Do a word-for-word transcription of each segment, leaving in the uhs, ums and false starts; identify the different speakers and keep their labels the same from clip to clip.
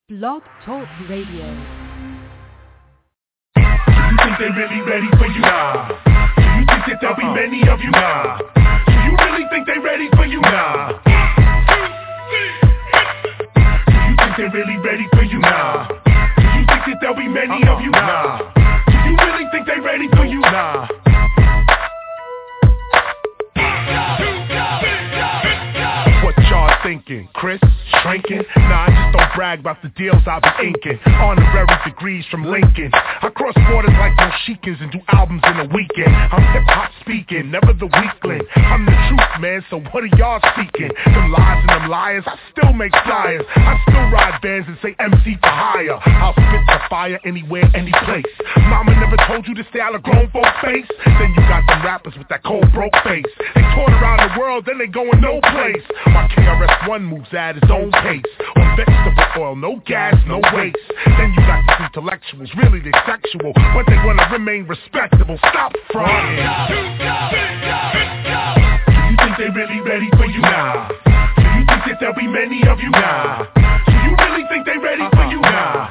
Speaker 1: Blog Talk Radio.
Speaker 2: Do you think they really ready for you? Nah. Do you think that there'll be many of you? Nah. Do you really think they ready for you? Nah. Do you think they really ready for you? Nah. Do you think that there'll be many of you? Nah. Do you really think they ready for you? Nah. What y'all thinking, Chris? Shrinking? Nah, I just don't brag about the deals I be inking. Honorary degrees from Lincoln. I cross borders like Moshikans and do albums in a weekend. I'm hip-hop speaking, never the weakling. I'm the truth, man, so what are y'all seeking? Them lies and them liars, I still make flyers. I still ride bands and say M C for hire. I'll spit the fire anywhere, any place. Mama never told you to stay out of grown folk face? Then you got them rappers with that cold broke face. They toured around the world, then they going no place. While K R S One moves at his own pace. On vegetable oil, no gas, no waste. Then you got these intellectuals, really they sexual, but they wanna remain respectable. Stop fronting. Do you think they really ready for you? Nah. Do you think that there'll be many of you? Nah. Do you really think they ready for you? Nah.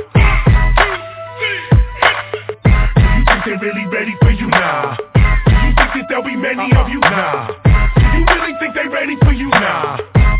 Speaker 2: Do you think they really ready for you? Nah. Do you think that there'll be many of you? Nah. Do you really think they ready for you? Nah.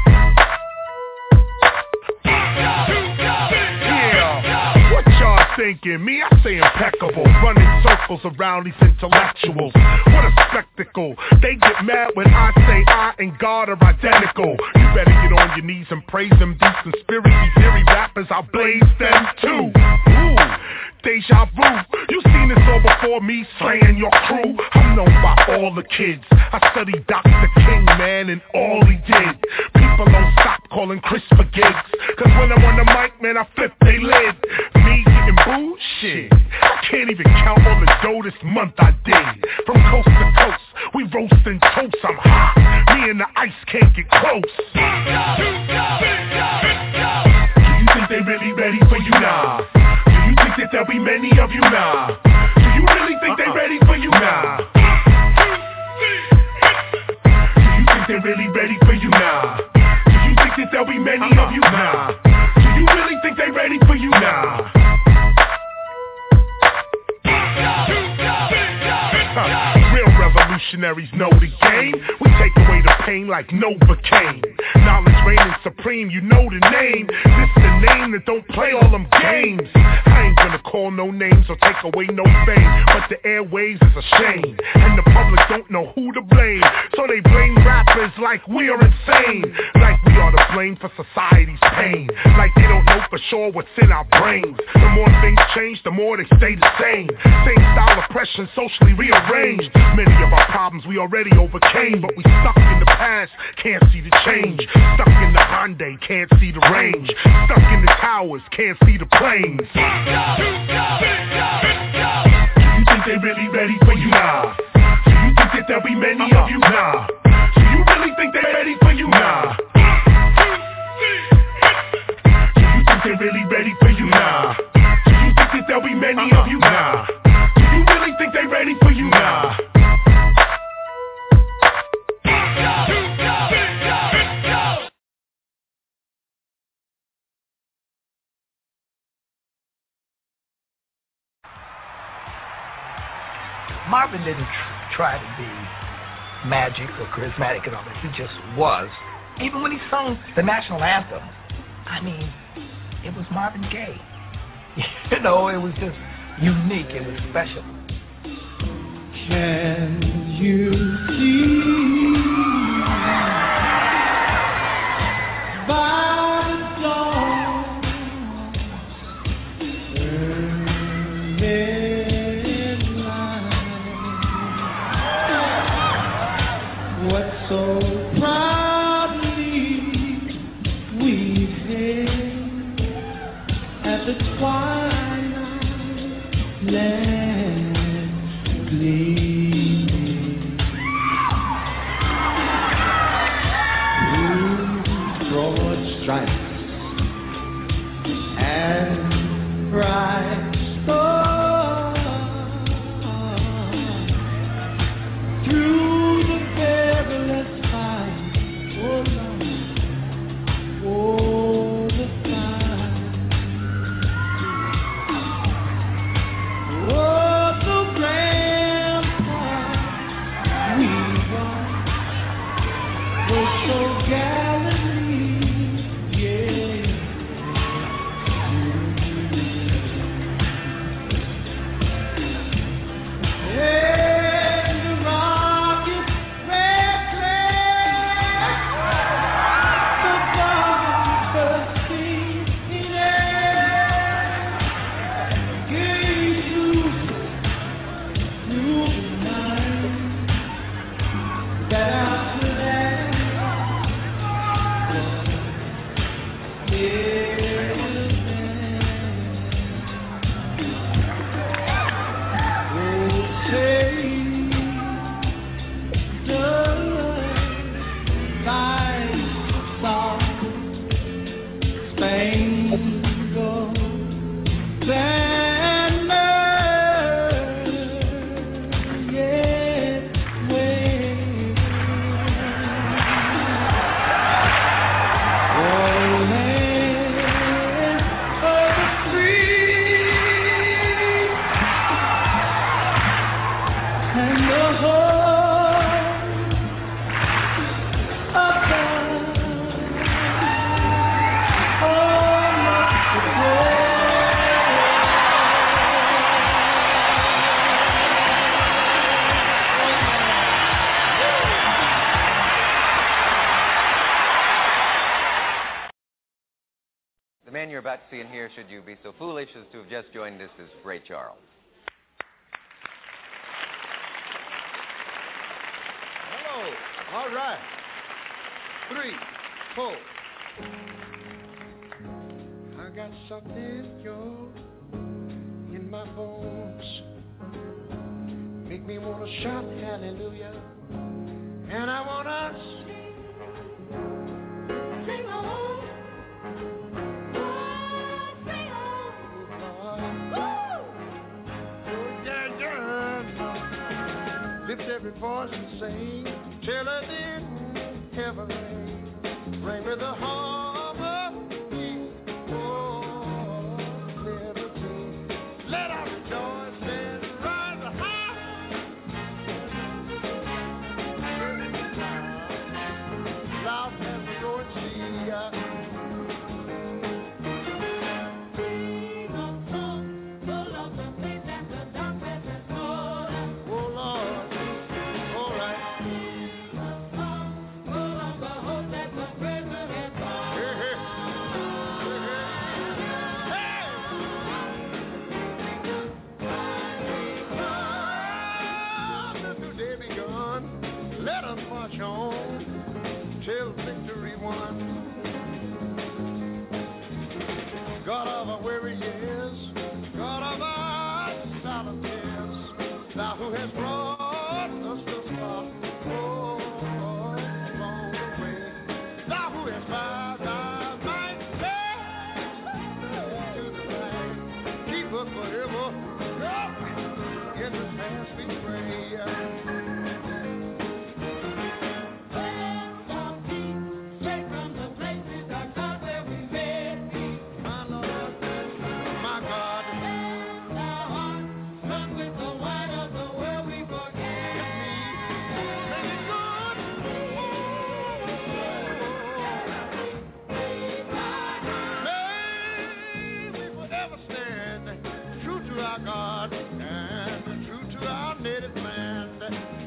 Speaker 2: Thinking me, I say impeccable, running circles around these intellectuals. What a spectacle. They get mad when I say I and God are identical. You better get on your knees and praise them. These conspiracy theory rappers, I'll blaze them too. Ooh, deja vu. You seen this all before me, slaying your crew. I'm known by all the kids. I studied Doctor King, man, and all he did. People don't stop calling Chris for gigs, cause when I'm on the mic, man, I flip they lid. Me getting booed? Shit, I can't even count all the dough this month I did. From coast to coast, we roasting toast, I'm hot. Me and the ice can't get close. Do you think they really ready for you? Nah. Do you think that there'll be many of you? Nah. Do you really think they ready for you? Nah. Do you think they really ready for you? Nah. Do you think that there'll be many of you? Nah. Do you really think they ready for you? Nah. Real revolutionaries know the game. We take away the pain like Novocaine. Knowledge reigning supreme, you know the name. This the name that don't play all them games. I ain't gonna call no names or take away no fame, but the airwaves is a shame, and the public don't know who to blame. So they blame rappers like we are insane, like we are to blame for society's pain, like they don't know for sure what's in our brains. The more things change, the more they stay the same. Same style oppression, socially rearranged. Many of our problems we already overcame, but we stuck in the past, can't see the change. Stuck in the Hyundai, can't see the range. Stuck in the towers, can't see the planes. Do you think they really ready for you? Nah. Do you think that there'll be many of you? Nah. Do you really think they're ready for you? Nah. Do you think they're really ready for you? Nah. Do you think that there'll be many of you? Nah. Do you really think they're ready for you? Nah.
Speaker 3: Marvin didn't tr- try to be magic or charismatic and all that. He just was. Even when he sung the national anthem, I mean, it was Marvin Gaye. You know, it was just unique. It was special.
Speaker 4: Can you see by the dawn's early what so proudly we hailed at the twilight land gleaming through broad stripes and bright stars through
Speaker 1: about to see and hear should you be so foolish as to have just joined us is Ray Charles.
Speaker 5: Hello. All right. Three, four. I got something, yo, in my bones. Make me want to shout hallelujah. And I want to sing, sing on. Oh, sing on. Oh, yeah, yeah. Lift every voice and sing. Till it in heaven ring. Ring with the harmony. Oh, liberty. Let us rejoice and rise high. Loud as the Lord see. Sing a song full of the faith and the darkness and all. Oh, Lord. All right. Sing a song full of the hope that the present has brought. Hey, hey. Hey. Let the day begun. Let us march on till victory won. God of our weary years, God of our silent tears, thou who hast brought us thus far, oh, along the way, thou who hast by thy might led to the light, keep us forever, oh, in the past we pray. God and true to our native land.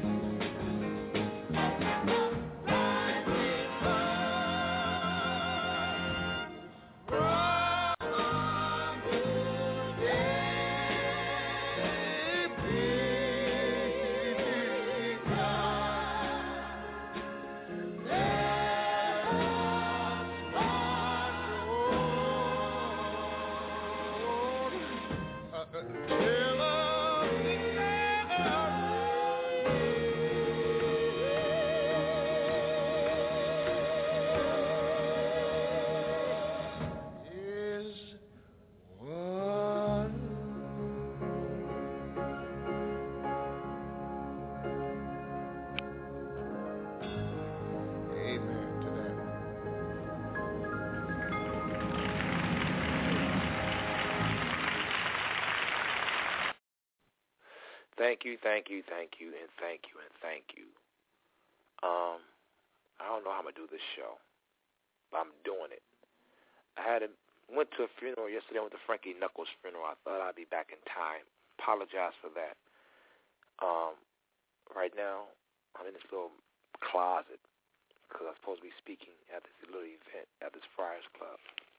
Speaker 6: Thank you, thank you, thank you, and thank you, and thank you. Um, I don't know how I'm going to do this show, but I'm doing it. I had a, went to a funeral yesterday. I went to Frankie Knuckles' funeral. I thought I'd be back in time. Apologize for that. Um, right now, I'm in this little closet because I'm supposed to be speaking at this little event at this Friars Club.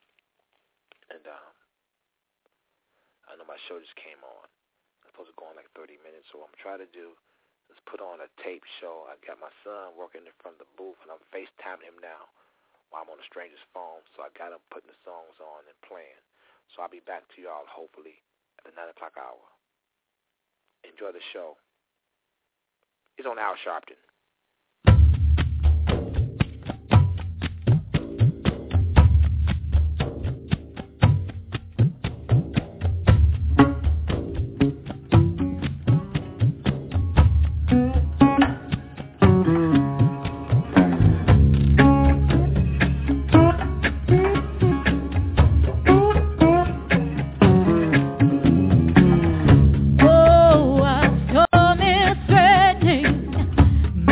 Speaker 6: And um, I know my show just came on. I'm supposed to go in like thirty minutes, so what I'm trying to do is put on a tape show. I got my son working in front of the booth, and I'm FaceTiming him now while I'm on a stranger's phone, so I got him putting the songs on and playing. So I'll be back to y'all hopefully at the nine o'clock hour. Enjoy the show. It's on Al Sharpton.
Speaker 7: Oh, a storm is threatening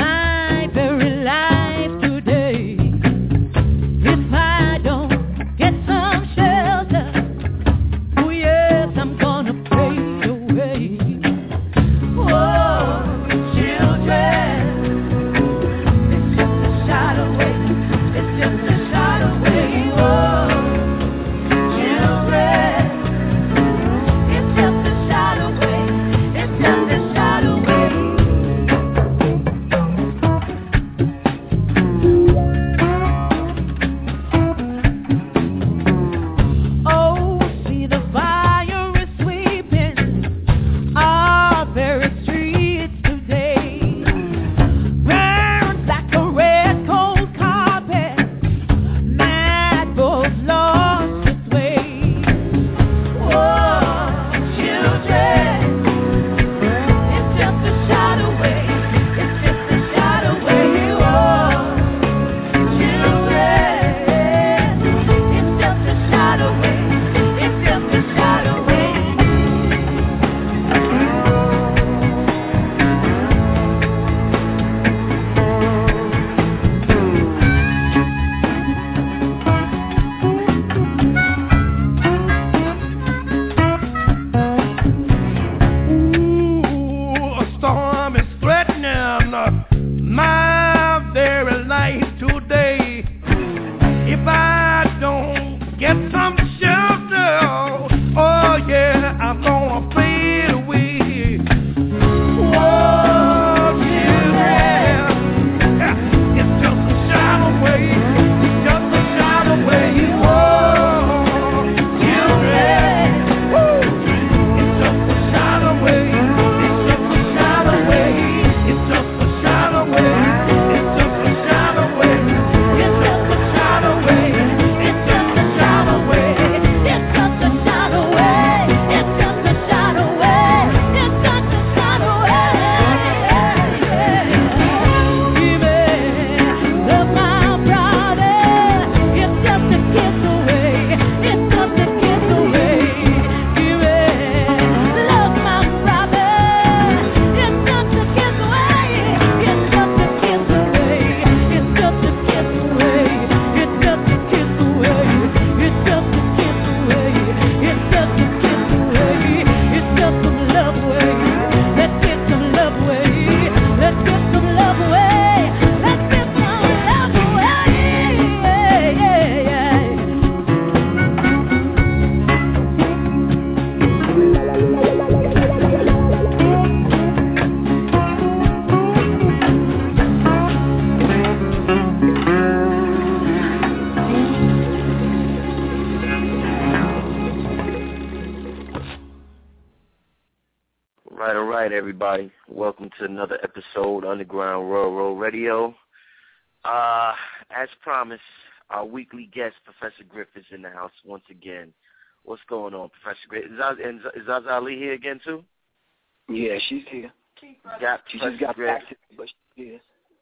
Speaker 7: right, all right, everybody. Welcome to another episode of Underground Railroad Radio. Uh, as promised, our weekly guest, Professor Griff, is in the house once again. What's going on, Professor Griff? Is Zaz, and is Zaz Ali here again, too?
Speaker 8: Yeah, she's here.
Speaker 7: Got
Speaker 8: she
Speaker 7: Professor
Speaker 8: just got
Speaker 7: Griff.
Speaker 8: back to me, but she is.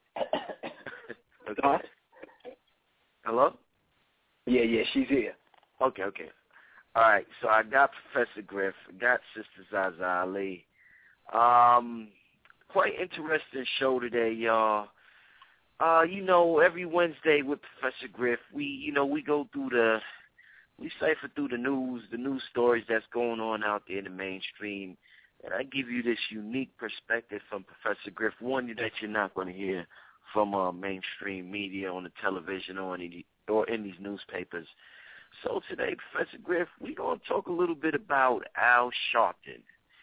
Speaker 8: Huh?
Speaker 7: Hello?
Speaker 8: Yeah, yeah, she's here.
Speaker 7: Okay, okay. All right, so I got Professor Griff, got Sister Zaza Ali. Um, quite interesting show today, y'all. Uh, you know, every Wednesday with Professor Griff, we, you know, we go through the, we cipher through the news, the news stories that's going on out there in the mainstream, and I give you this unique perspective from Professor Griff, one that you're not going to hear from uh, mainstream media on the television or in, the, or in these newspapers. So today, Professor Griff, we're going to talk a little bit about Al Sharpton.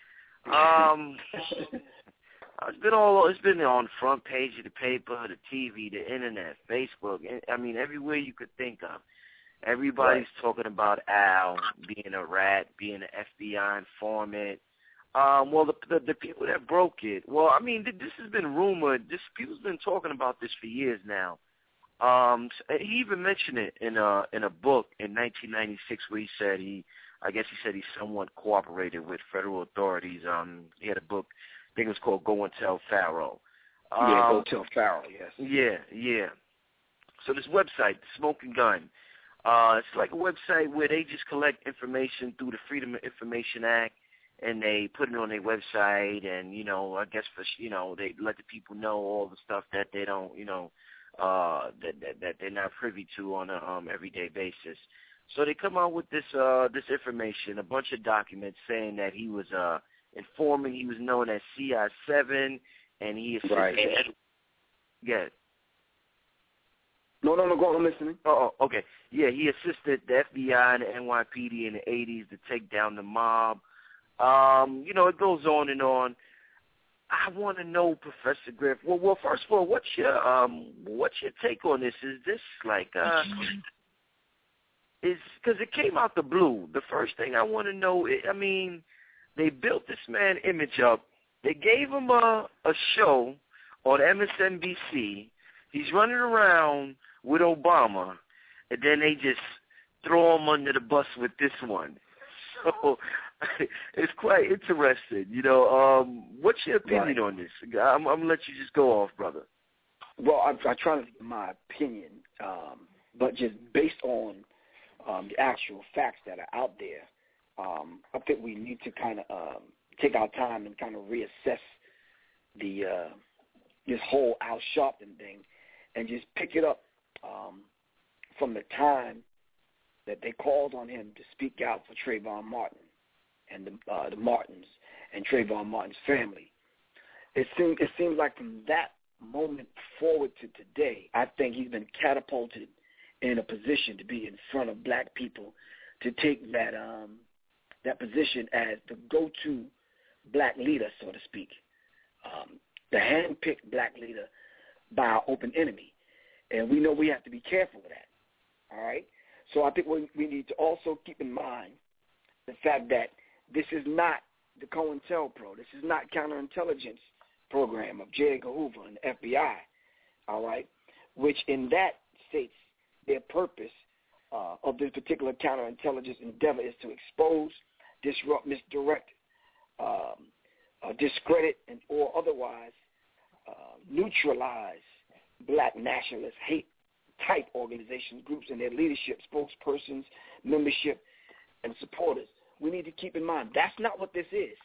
Speaker 7: Um, it's been all it's been on the front page of the paper, the T V, the internet, Facebook. I mean, everywhere you could think of. Everybody's right. talking about Al being a rat, being an F B I informant. Um, well, the, the the people that broke it. Well, I mean, this has been rumored. This people's been talking about this for years now. Um, he even mentioned it in a in a book in nineteen ninety-six where he said he, I guess he said he somewhat cooperated with federal authorities. Um, he had a book, I think it was called Go and Tell Pharaoh. Um,
Speaker 8: yeah, Go Tell Pharaoh. Yes.
Speaker 7: Yeah, yeah. So this website, Smoking Gun, uh, it's like a website where they just collect information through the Freedom of Information Act, and they put it on their website, and you know, I guess for you know, they let the people know all the stuff that they don't, you know. Uh, that, that that they're not privy to on a um, everyday basis. So they come out with this uh, this information, a bunch of documents saying that he was uh, informant. He was known as C I seven, and he assisted.
Speaker 8: Right.
Speaker 7: Ed- yeah.
Speaker 8: No, no, no. Go on. I'm listening.
Speaker 7: Oh, okay. Yeah, he assisted the F B I and the N Y P D in the eighties to take down the mob. Um, you know, it goes on and on. I want to know, Professor Griff. Well, well, first of all, what's your um, what's your take on this? Is this like uh, is because it came out the blue? The first thing I want to know, I mean, they built this man image up. They gave him a a show on M S N B C. He's running around with Obama, and then they just throw him under the bus with this one. So it's quite interesting, you know. Um, what's your opinion
Speaker 8: right.
Speaker 7: on this? I'm, I'm gonna let you just go off, brother.
Speaker 8: Well, I, I try to give my opinion, um, but just based on um, the actual facts that are out there, um, I think we need to kind of um, take our time and kind of reassess the uh, this whole Al Sharpton thing, and just pick it up um, from the time that they called on him to speak out for Trayvon Martin and the, uh, the Martins and Trayvon Martin's family. It seems it seems like from that moment forward to today, I think he's been catapulted in a position to be in front of black people, to take that um, that position as the go-to black leader, so to speak, um, the hand-picked black leader by our open enemy. And we know we have to be careful with that, all right? So I think we, we need to also keep in mind the fact that this is not the COINTELPRO. This is not counterintelligence program of J. Edgar Hoover and the F B I, all right, which in that states their purpose uh, of this particular counterintelligence endeavor is to expose, disrupt, misdirect, um, uh, discredit, and or otherwise uh, neutralize black nationalist hate type organizations, groups, and their leadership, spokespersons, membership, and supporters. We need to keep in mind that's not what this is.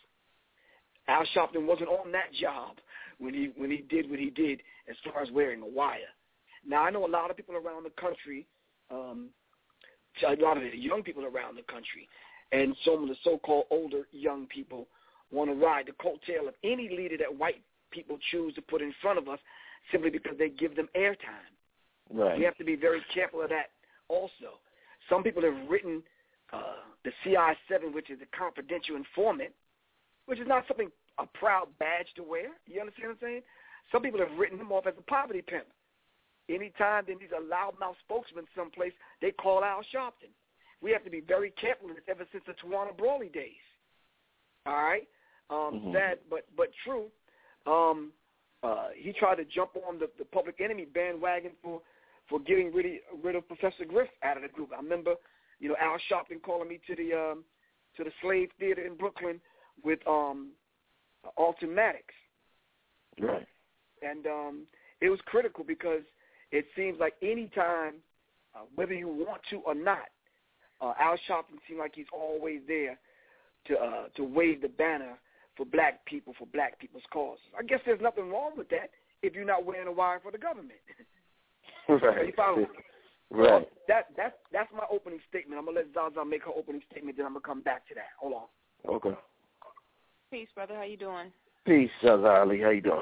Speaker 8: Al Sharpton wasn't on that job when he when he did what he did as far as wearing a wire. Now, I know a lot of people around the country, um, a lot of the young people around the country, and some of the so-called older young people want to ride the coattail of any leader that white people choose to put in front of us simply because they give them airtime.
Speaker 7: Right.
Speaker 8: We have to be very careful of that also. Some people have written uh, the C I seven, which is a confidential informant, which is not something, a proud badge to wear. You understand what I'm saying? Some people have written him off as a poverty pimp. Anytime then he's a loudmouth spokesman someplace, they call Al Sharpton. We have to be very careful of this ever since the Tawana Brawley days. All right? Um,
Speaker 7: Mm-hmm.
Speaker 8: Sad, but but true. Um, uh, he tried to jump on the, the Public Enemy bandwagon for, for getting rid of, rid of Professor Griff out of the group. I remember, you know, Al Sharpton calling me to the um, to the Slave Theater in Brooklyn with um, Alton Maddox.
Speaker 7: Right.
Speaker 8: And um, it was critical because it seems like any time, uh, whether you want to or not, uh, Al Sharpton seems like he's always there to uh, to wave the banner for black people, for black people's causes. I guess there's nothing wrong with that if you're not wearing a wire for the government.
Speaker 7: Right.
Speaker 8: You follow me?
Speaker 7: Right.
Speaker 8: So that, that's, that's my opening statement. I'm going to let Zaza make her opening statement, then I'm going to come back to that. Hold on.
Speaker 7: Okay.
Speaker 9: Peace, brother. How you doing?
Speaker 7: Peace, Zaza Ali. How you doing?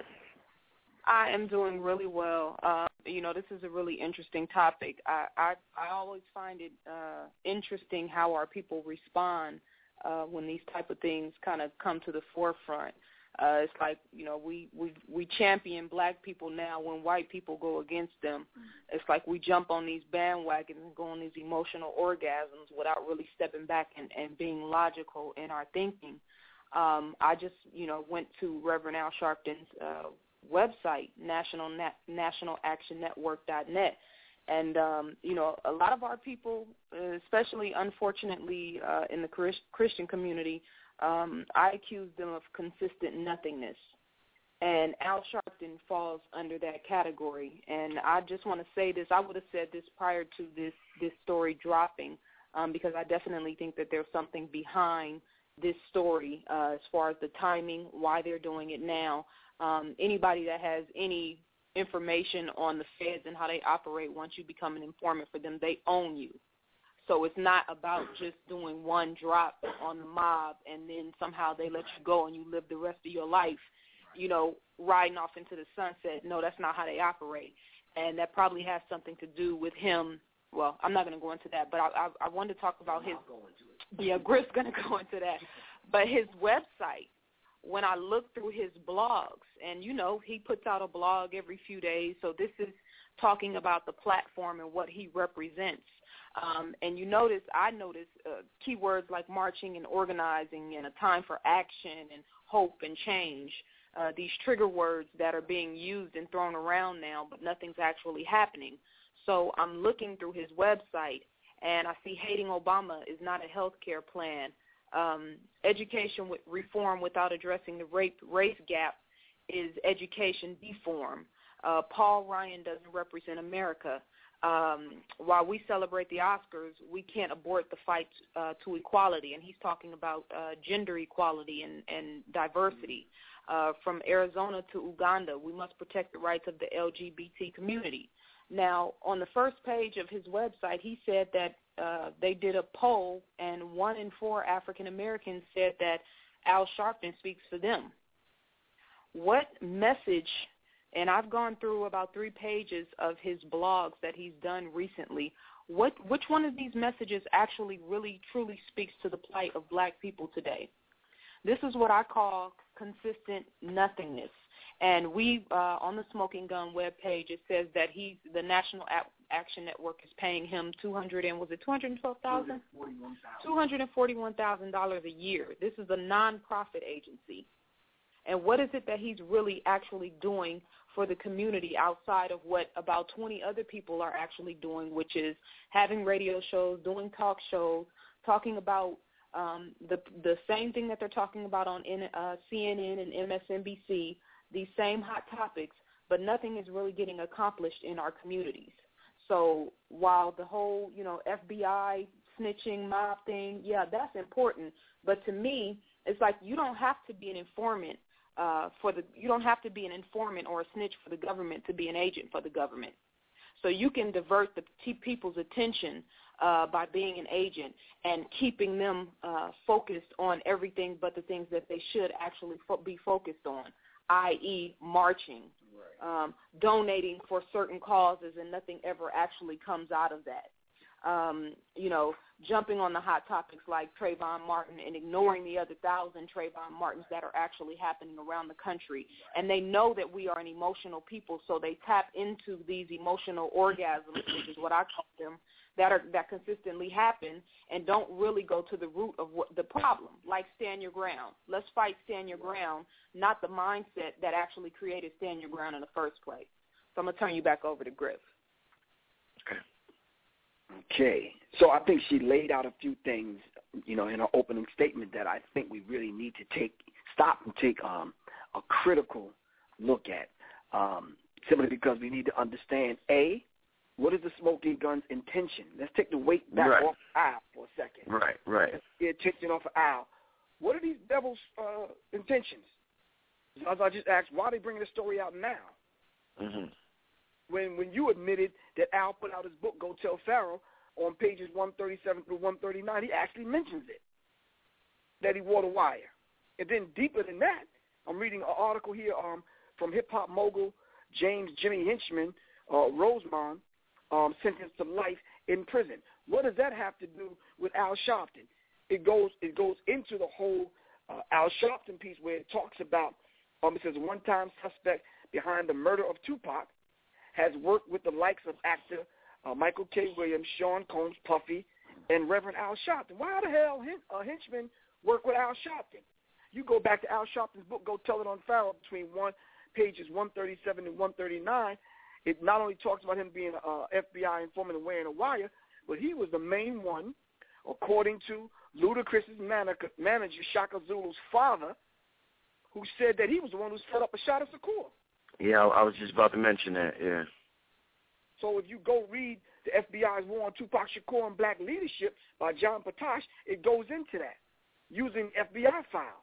Speaker 9: I am doing really well. Uh, you know, this is a really interesting topic. I, I, I always find it uh, interesting how our people respond uh, when these type of things kind of come to the forefront. Uh, it's like, you know, we, we, we champion black people now when white people go against them. It's like we jump on these bandwagons and go on these emotional orgasms without really stepping back and, and being logical in our thinking. Um, I just, you know, went to Reverend Al Sharpton's uh, website, national Nat- national action network dot net. And, um, you know, a lot of our people, especially, unfortunately, uh, in the Chris- Christian community, um, I accuse them of consistent nothingness. And Al Sharpton falls under that category. And I just want to say this. I would have said this prior to this, this story dropping um, because I definitely think that there's something behind this story uh, as far as the timing, why they're doing it now. Um, anybody that has any information on the feds and how they operate, once you become an informant for them, they own you. So it's not about just doing one drop on the mob and then somehow they let you go and you live the rest of your life, you know, riding off into the sunset. No, that's not how they operate. And that probably has something to do with him. Well, I'm not going to go into that, but I, I, I wanted to talk about his – yeah, Griff's going to go into that. But his website, when I look through his blogs, and, you know, he puts out a blog every few days, so this is talking about the platform and what he represents. Um, and you notice, I notice uh, keywords like marching and organizing and a time for action and hope and change, uh, these trigger words that are being used and thrown around now, but nothing's actually happening. So I'm looking through his website, and I see hating Obama is not a health care plan. Um, education with reform without addressing the rape, race gap is education deform. Uh, Paul Ryan doesn't represent America. Um, while we celebrate the Oscars, we can't abort the fight uh, to equality, and he's talking about uh, gender equality and, and diversity. Uh, from Arizona to Uganda, we must protect the rights of the L G B T community. Now, on the first page of his website, he said that uh, they did a poll, and one in four African Americans said that Al Sharpton speaks for them. What message, and I've gone through about three pages of his blogs that he's done recently, what which one of these messages actually really truly speaks to the plight of black people today? This is what I call consistent nothingness. And we, uh, on the Smoking Gun webpage, it says that he's, the National Action Network is paying him two hundred and was it two hundred and twelve thousand dollars? two hundred and forty-one thousand dollars a year. This is a nonprofit agency. And what is it that he's really actually doing for the community outside of what about twenty other people are actually doing, which is having radio shows, doing talk shows, talking about um, the the same thing that they're talking about on uh, C N N and M S N B C, these same hot topics, but nothing is really getting accomplished in our communities. So while the whole, you know, F B I snitching mob thing, yeah, that's important. But to me, it's like you don't have to be an informant uh, for the, you don't have to be an informant or a snitch for the government to be an agent for the government. So you can divert the t- people's attention uh, by being an agent and keeping them uh, focused on everything but the things that they should actually fo- be focused on, that is marching, right. um, donating for certain causes, and nothing ever actually comes out of that. um, you know, jumping on the hot topics like Trayvon Martin and ignoring the other thousand Trayvon Martins that are actually happening around the country. And they know that we are an emotional people, so they tap into these emotional orgasms, which is what I call them, that are that consistently happen and don't really go to the root of what the problem, like stand your ground. Let's fight stand your ground, not the mindset that actually created stand your ground in the first place. So I'm going to turn you back over to Griff.
Speaker 8: Okay. Okay. So I think she laid out a few things, you know, in her opening statement that I think we really need to take, stop and take um, a critical look at, um, simply because we need to understand, A, what is the Smoking Gun's intention? Let's take the weight back
Speaker 7: right.
Speaker 8: off Al for a second.
Speaker 7: Right, right.
Speaker 8: Let's get attention off of Al. What are these devils' uh, intentions? As I just asked, why are they bringing the story out now?
Speaker 7: Mm-hmm.
Speaker 8: When when you admitted that Al put out his book, Go Tell Pharaoh, on pages one thirty-seven through one thirty-nine, he actually mentions it, that he wore the wire. And then deeper than that, I'm reading an article here um, from hip-hop mogul James Jimmy Hinchman, uh, Rosemond, um, sentenced to life in prison. What does that have to do with Al Sharpton? It goes it goes into the whole uh, Al Sharpton piece where it talks about, um, it says, one-time suspect behind the murder of Tupac has worked with the likes of actor uh, Michael K. Williams, Sean Combs, Puffy, and Reverend Al Sharpton. Why the hell Hin- uh, Hinchman work with Al Sharpton? You go back to Al Sharpton's book, Go Tell It on Pharaoh, between one pages one thirty-seven and one thirty-nine. It not only talks about him being an uh, F B I informant and wearing a wire, but he was the main one, according to Ludacris's manager, manager Shaka Zulu's father, who said that he was the one who set up a shot at Shakur.
Speaker 7: Yeah, I was just about to mention that, yeah.
Speaker 8: So if you go read the F B I's War on Tupac Shakur and Black Leadership by John Patash, it goes into that, using F B I files.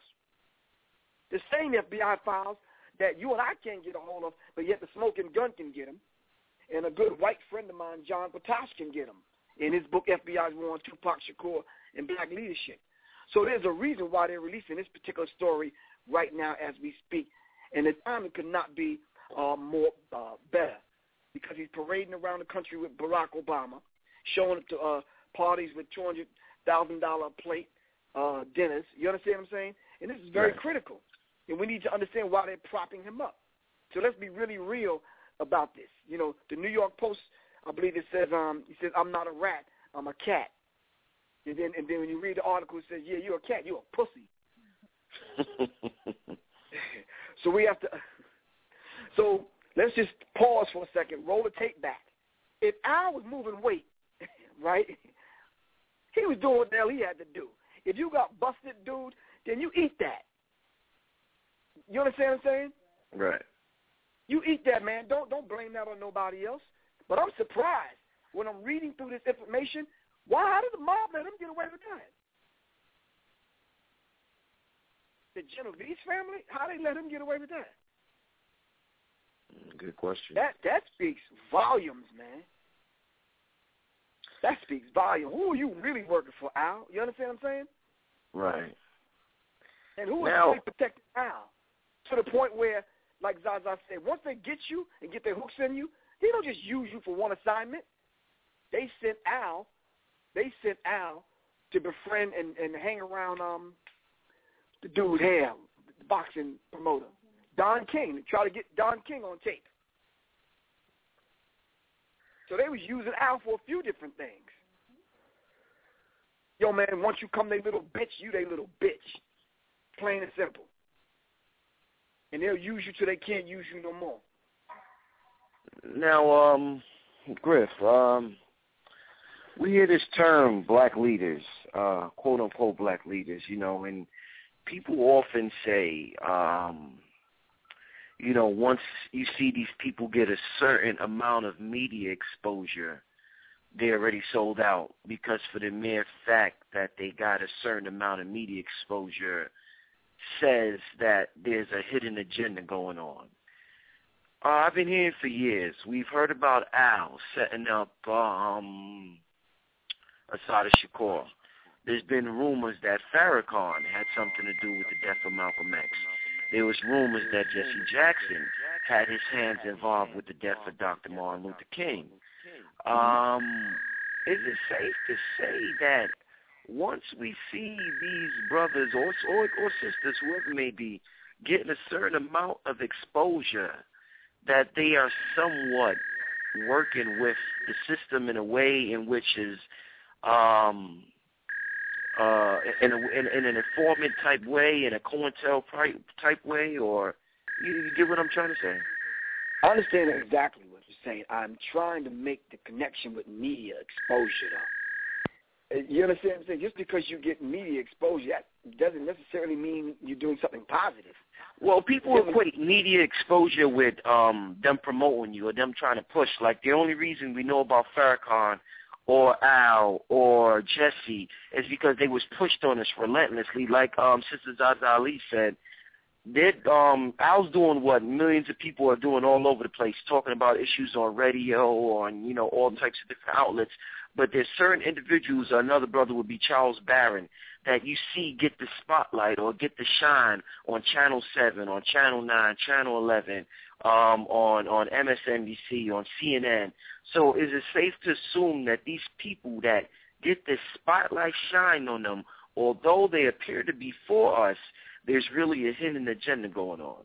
Speaker 8: The same F B I files that you and I can't get a hold of, but yet the Smoking Gun can get them, and a good white friend of mine, John Patash, can get them in his book, F B I's War on Tupac Shakur and Black Leadership. So there's a reason why they're releasing this particular story right now as we speak. And the timing could not be uh, more uh, better, because he's parading around the country with Barack Obama, showing up to uh, parties with two hundred thousand dollars plate uh, dinners. You understand what I'm saying? And this is very
Speaker 7: right.
Speaker 8: critical. And we need to understand why they're propping him up. So let's be really real about this. You know, the New York Post, I believe it says, um, he says, I'm not a rat, I'm a cat. And then, and then when you read the article, it says, yeah, you're a cat, you're a pussy. So we have to, so let's just pause for a second, roll the tape back. If Al was moving weight, right, he was doing what the hell he had to do. If you got busted, dude, then you eat that. You understand what I'm saying?
Speaker 7: Right.
Speaker 8: You eat that, man. Don't don't blame that on nobody else. But I'm surprised when I'm reading through this information, why, how did the mob let him get away with that? The Genovese family, how they let him get away with that?
Speaker 7: Good question.
Speaker 8: That that speaks volumes, man. That speaks volumes. Who are you really working for, Al? You understand what I'm saying?
Speaker 7: Right.
Speaker 8: And who is
Speaker 7: now,
Speaker 8: really protecting Al? To the point where, like Zaza said, once they get you and get their hooks in you, they don't just use you for one assignment. They sent Al, they sent Al to befriend and, and hang around um the dude here, the boxing promoter, Don King, to try to get Don King on tape. So they was using Al for a few different things. Yo, man, once you come they little bitch, you they little bitch. Plain and simple. And they'll use you till they can't use you no more.
Speaker 7: Now, um, Griff, um, we hear this term, black leaders, uh, quote-unquote black leaders, you know, and people often say, um, you know, once you see these people get a certain amount of media exposure, they're already sold out, because for the mere fact that they got a certain amount of media exposure says that there's a hidden agenda going on. Uh, I've been hearing for years. We've heard about Al setting up um, Assata Shakur. There's been rumors that Farrakhan had something to do with the death of Malcolm X. There was rumors that Jesse Jackson had his hands involved with the death of Doctor Martin Luther King. Um, is it safe to say that once we see these brothers or, or, or sisters, whoever it may be, getting a certain amount of exposure, that they are somewhat working with the system in a way in which is um, uh, in, a, in, in an informant type way, in a COINTEL type way, or you, you get what I'm trying to say?
Speaker 8: I understand exactly what you're saying. I'm trying to make the connection with media exposure, though. You understand what I'm saying? Just because you get media exposure, that doesn't necessarily mean you're doing something positive.
Speaker 7: Well, people equate media exposure with um, them promoting you or them trying to push. Like, the only reason we know about Farrakhan or Al or Jesse is because they was pushed on us relentlessly. Like um, Sister Zaza Ali said, Did um, Al's doing what millions of people are doing all over the place, talking about issues on radio, on, you know, all types of different outlets. But there's certain individuals, another brother would be Charles Barron, that you see get the spotlight or get the shine on Channel seven, on Channel nine, Channel eleven, um, on, on M S N B C, on C N N. So is it safe to assume that these people that get the spotlight shine on them, although they appear to be for us, there's really a hidden agenda going on?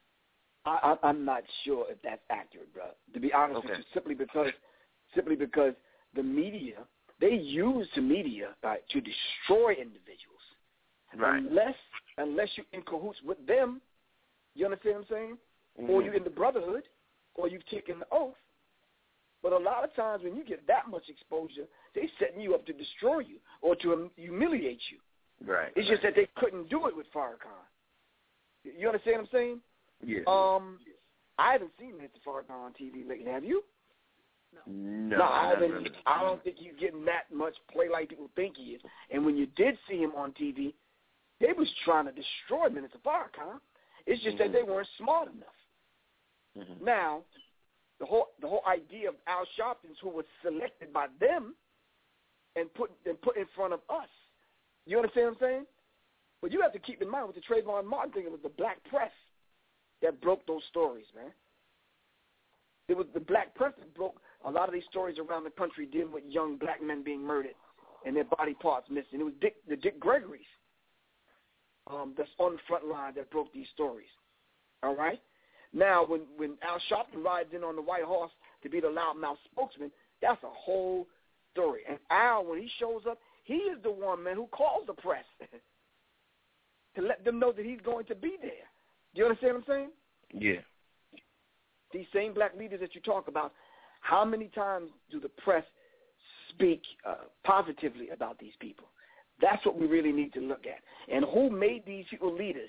Speaker 8: I, I, I'm not sure if that's accurate, bro. To be honest
Speaker 7: Okay.
Speaker 8: with you, simply because, simply because the media, they use the media uh, to destroy individuals.
Speaker 7: Right.
Speaker 8: Unless, unless you're in cahoots with them, you understand what I'm saying?
Speaker 7: Mm-hmm.
Speaker 8: Or you're in the brotherhood, or you've taken the oath. But a lot of times when you get that much exposure, they setting you up to destroy you or to um, humiliate you.
Speaker 7: Right.
Speaker 8: It's just that they couldn't do it with Farrakhan. You understand what I'm saying?
Speaker 7: Yeah.
Speaker 8: Um, I haven't seen Mister Farrakhan on T V lately. Have you?
Speaker 7: No,
Speaker 8: no I haven't.
Speaker 7: really.
Speaker 8: I don't think you're getting that much play like people think he is. And when you did see him on T V, they was trying to destroy Minister Farrakhan. It's just
Speaker 7: mm-hmm.
Speaker 8: that they weren't smart enough.
Speaker 7: Mm-hmm.
Speaker 8: Now, the whole the whole idea of Al Sharpton, who was selected by them and put and put in front of us. You understand what I'm saying? But you have to keep in mind with the Trayvon Martin thing, it was the black press that broke those stories, man. It was the black press that broke a lot of these stories around the country dealing with young black men being murdered and their body parts missing. It was Dick, the Dick Gregory's um, that's on the front line that broke these stories. All right? Now, when, when Al Sharpton rides in on the white horse to be the loudmouth spokesman, that's a whole story. And Al, when he shows up, he is the one, man, who calls the press to let them know that he's going to be there. Do you understand what I'm saying?
Speaker 7: Yeah.
Speaker 8: These same black leaders that you talk about, how many times do the press speak uh, positively about these people? That's what we really need to look at. And who made these people leaders?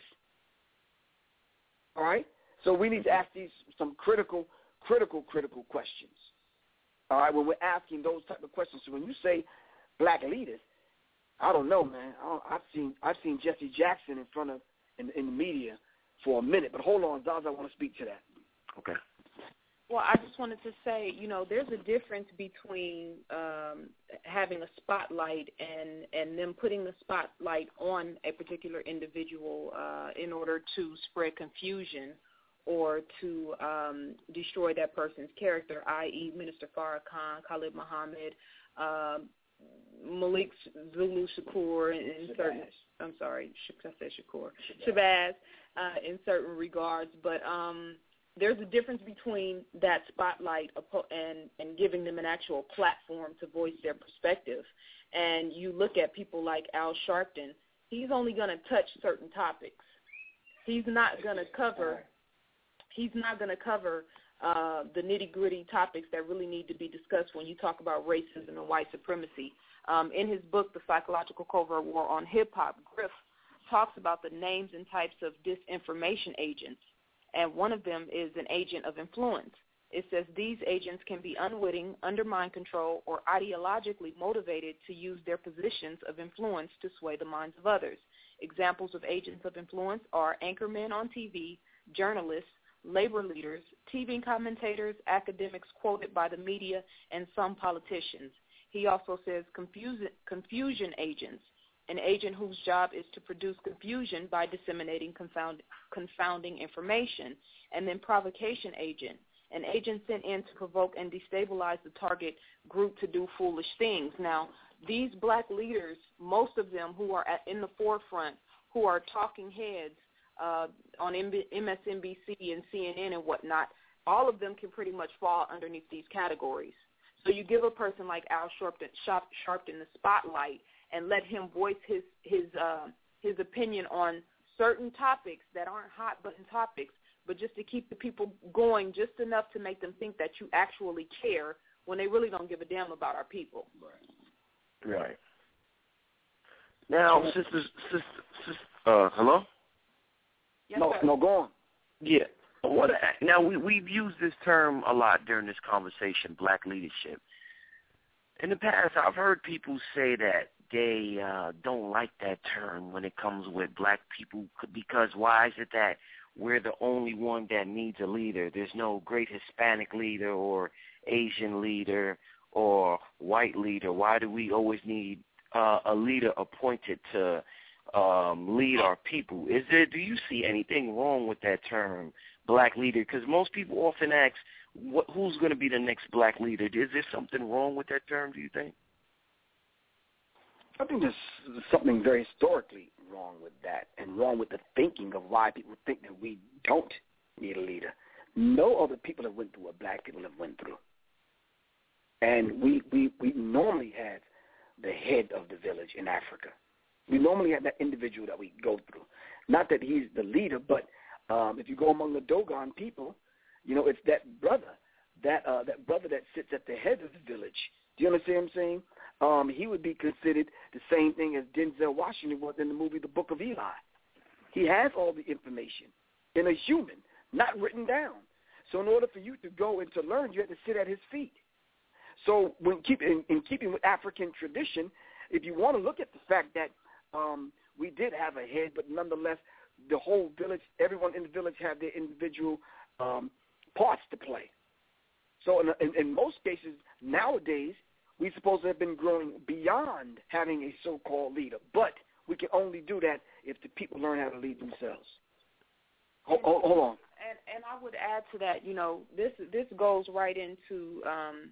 Speaker 8: All right? So we need to ask these some critical, critical, critical questions. All right, when we're asking those type of questions. So when you say black leaders, I don't know, man. I don't, I've seen I've seen Jesse Jackson in front of in, in the media for a minute. But hold on, Zaza, I want to speak to that.
Speaker 7: Okay.
Speaker 9: Well, I just wanted to say, you know, there's a difference between um, having a spotlight and, and them putting the spotlight on a particular individual uh, in order to spread confusion or to um, destroy that person's character, that is. Minister Farrakhan, Khalid Muhammad, um, Malik Zulu Shakur, in certain, I'm sorry, I said Shakur, Shabazz, uh, in certain regards, but um, there's a difference between that spotlight and, and giving them an actual platform to voice their perspective. And you look at people like Al Sharpton, he's only going to touch certain topics. He's not going to cover, he's not going to cover uh, the nitty-gritty topics that really need to be discussed when you talk about racism and white supremacy. Um, in his book, The Psychological Covert War on Hip-Hop, Griff talks about the names and types of disinformation agents, and one of them is an agent of influence. It says these agents can be unwitting, under mind control, or ideologically motivated to use their positions of influence to sway the minds of others. Examples of agents of influence are anchormen on T V, journalists, labor leaders, T V commentators, academics quoted by the media, and some politicians. He also says confusion, confusion agents, an agent whose job is to produce confusion by disseminating confound, confounding information, and then provocation agent, an agent sent in to provoke and destabilize the target group to do foolish things. Now, these black leaders, most of them who are at, in the forefront, who are talking heads uh, on M S N B C and C N N and whatnot, all of them can pretty much fall underneath these categories. So you give a person like Al Sharpton, Sharpton the spotlight and let him voice his his uh, his opinion on certain topics that aren't hot button topics, but just to keep the people going just enough to make them think that you actually care when they really don't give a damn about our people.
Speaker 7: Right. Right. Now, sisters, sisters, sisters uh, hello?
Speaker 9: Yes,
Speaker 8: no,
Speaker 9: sir.
Speaker 8: no, go on.
Speaker 7: Yeah. What? Now, we, we've used this term a lot during this conversation, black leadership. In the past, I've heard people say that they uh, don't like that term when it comes with black people because why is it that we're the only one that needs a leader? There's no great Hispanic leader or Asian leader or white leader. Why do we always need uh, a leader appointed to um, lead our people? Is there? Do you see anything wrong with that term, black leader? Because most people often ask, what, who's going to be the next black leader? Is there something wrong with that term, do you think?
Speaker 8: I think there's something very historically wrong with that and wrong with the thinking of why people think that we don't need a leader. No other people have went through what black people have went through. And we, we, we normally had the head of the village in Africa. We normally have that individual that we go through. Not that he's the leader, but um, if you go among the Dogon people, you know, it's that brother, that uh, that brother that sits at the head of the village. Do you understand what I'm saying? Um, he would be considered the same thing as Denzel Washington was in the movie The Book of Eli. He has all the information in a human, not written down. So in order for you to go and to learn, you have to sit at his feet. So when keep, in, in keeping with African tradition, if you want to look at the fact that um, we did have a head, but nonetheless the whole village, everyone in the village had their individual um, parts to play. So in, in, in most cases nowadays, we're supposed to have been growing beyond having a so-called leader. But we can only do that if the people learn how to lead themselves. Hold, hold, hold on.
Speaker 9: And, and I would add to that, you know, this this goes right into um,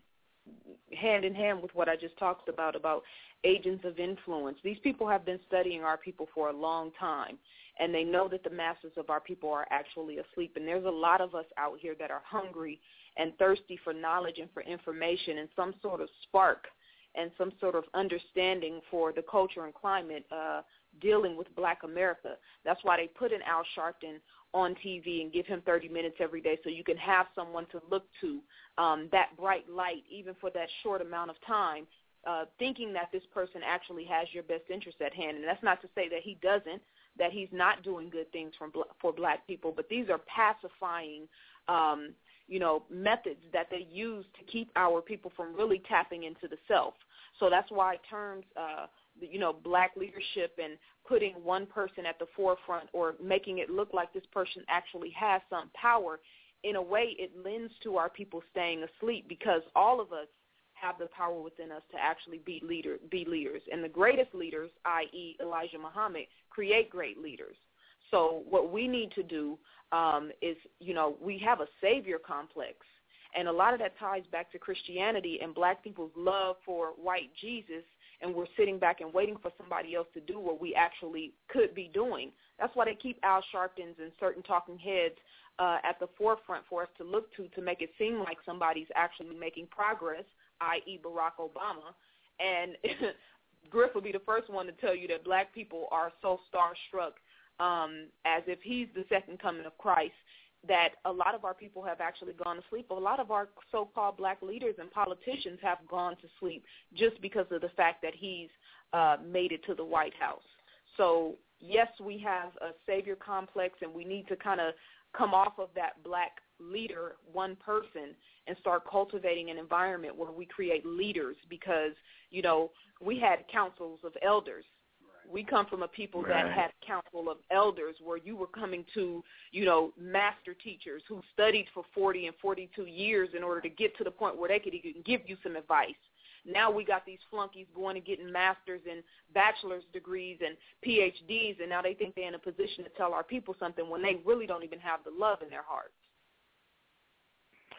Speaker 9: hand in hand with what I just talked about, about agents of influence. These people have been studying our people for a long time, and they know that the masses of our people are actually asleep. And there's a lot of us out here that are hungry and thirsty for knowledge and for information and some sort of spark and some sort of understanding for the culture and climate uh, dealing with black America. That's why they put in Al Sharpton on T V and give him thirty minutes every day so you can have someone to look to, um, that bright light, even for that short amount of time, uh, thinking that this person actually has your best interest at hand. And that's not to say that he doesn't, that he's not doing good things for, for black people, but these are pacifying um you know, methods that they use to keep our people from really tapping into the self. So that's why terms, uh, you know, black leadership and putting one person at the forefront or making it look like this person actually has some power, in a way it lends to our people staying asleep because all of us have the power within us to actually be leader, be leaders. And the greatest leaders, that is. Elijah Muhammad, create great leaders. So what we need to do um, is, you know, we have a savior complex, and a lot of that ties back to Christianity and black people's love for white Jesus, and we're sitting back and waiting for somebody else to do what we actually could be doing. That's why they keep Al Sharptons and certain talking heads uh, at the forefront for us to look to to make it seem like somebody's actually making progress, that is. Barack Obama. And Griff will be the first one to tell you that black people are so starstruck Um, as if he's the second coming of Christ, that a lot of our people have actually gone to sleep. A lot of our so-called black leaders and politicians have gone to sleep just because of the fact that he's uh, made it to the White House. So, yes, we have a savior complex, and we need to kind of come off of that black leader, one person, and start cultivating an environment where we create leaders because, you know, we had councils of elders. We come from a people right. that had a council of elders where you were coming to, you know, master teachers who studied for forty and forty-two years in order to get to the point where they could even give you some advice. Now we got these flunkies going and getting master's and bachelor's degrees and P H Ds, and now they think they're in a position to tell our people something when they really don't even have the love in their hearts.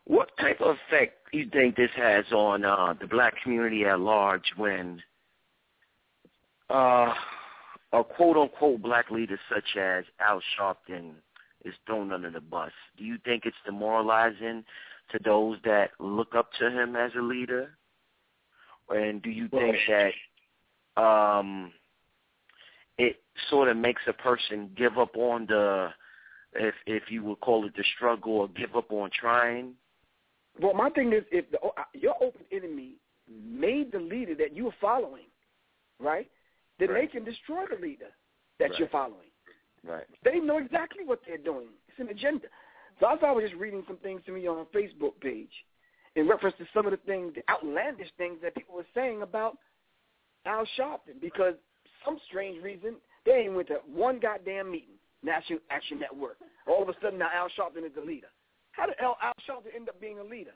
Speaker 7: what type of effect do you think this has on uh, the black community at large when uh, a quote-unquote black leader such as Al Sharpton is thrown under the bus? Do you think it's demoralizing to those that look up to him as a leader? And do you think that um, it sort of makes a person give up on the, if if you would call it the struggle, or give up on trying?
Speaker 8: Well, my thing is, if the, your open enemy made the leader that you're following, right, then right. they can destroy the leader that right. you're following.
Speaker 7: Right.
Speaker 8: They know exactly what they're doing. It's an agenda. So I was just reading some things to me on a Facebook page in reference to some of the things, the outlandish things that people were saying about Al Sharpton, because some strange reason they ain't went to one goddamn meeting, National Action Network. All of a sudden now Al Sharpton is the leader. How did Al, Al Sharpton end up being a leader?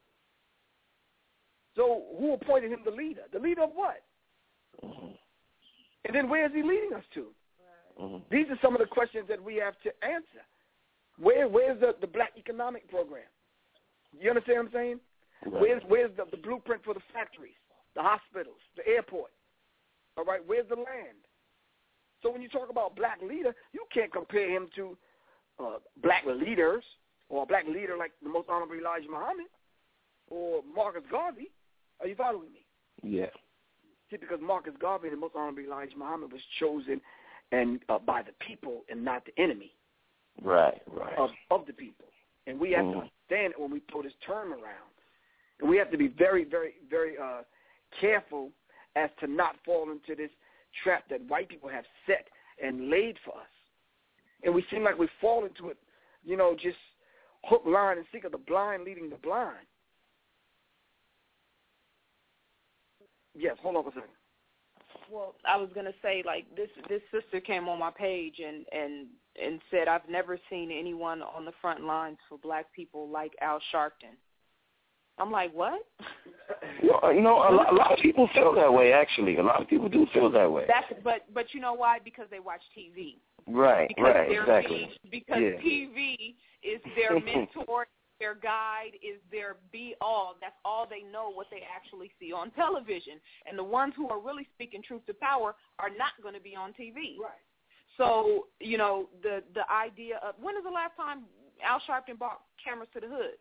Speaker 8: So who appointed him the leader? The leader of what?
Speaker 7: Mm-hmm.
Speaker 8: And then where is he leading us to?
Speaker 7: Mm-hmm.
Speaker 8: These are some of the questions that we have to answer. Where Where's the, the black economic program? You understand what I'm saying?
Speaker 7: Right.
Speaker 8: Where's Where's the, the blueprint for the factories, the hospitals, the airport? All right, where's the land? So when you talk about black leader, you can't compare him to uh, black leaders or a black leader like the Most Honorable Elijah Muhammad or Marcus Garvey. Are you following me?
Speaker 7: Yeah.
Speaker 8: See, because Marcus Garvey and the Most Honorable Elijah Muhammad was chosen and uh, by the people and not the enemy.
Speaker 7: Right, right.
Speaker 8: Of, of the people. And we have mm. to understand it when we throw this term around. And we have to be very, very, very uh, careful as to not fall into this trap that white people have set and laid for us. And we seem like we fall into it, you know, just hook, line, and sinker, the blind leading the blind. Yes, hold on for a second.
Speaker 9: Well, I was going to say, like, this this sister came on my page and, and, and said, I've never seen anyone on the front lines for black people like Al Sharpton. I'm like, what?
Speaker 7: Well, you know, a lot, a lot of people feel that way, actually. A lot of people do feel that way.
Speaker 9: That's, but, but you know why? Because they watch T V.
Speaker 7: Right,
Speaker 9: because
Speaker 7: right, exactly.
Speaker 9: Being, because
Speaker 7: yeah.
Speaker 9: T V is their mentor, their guide, is their be-all. That's all they know, what they actually see on television. And the ones who are really speaking truth to power are not going to be on T V.
Speaker 8: Right.
Speaker 9: So, you know, the, the idea of, when is the last time Al Sharpton brought cameras to the hood?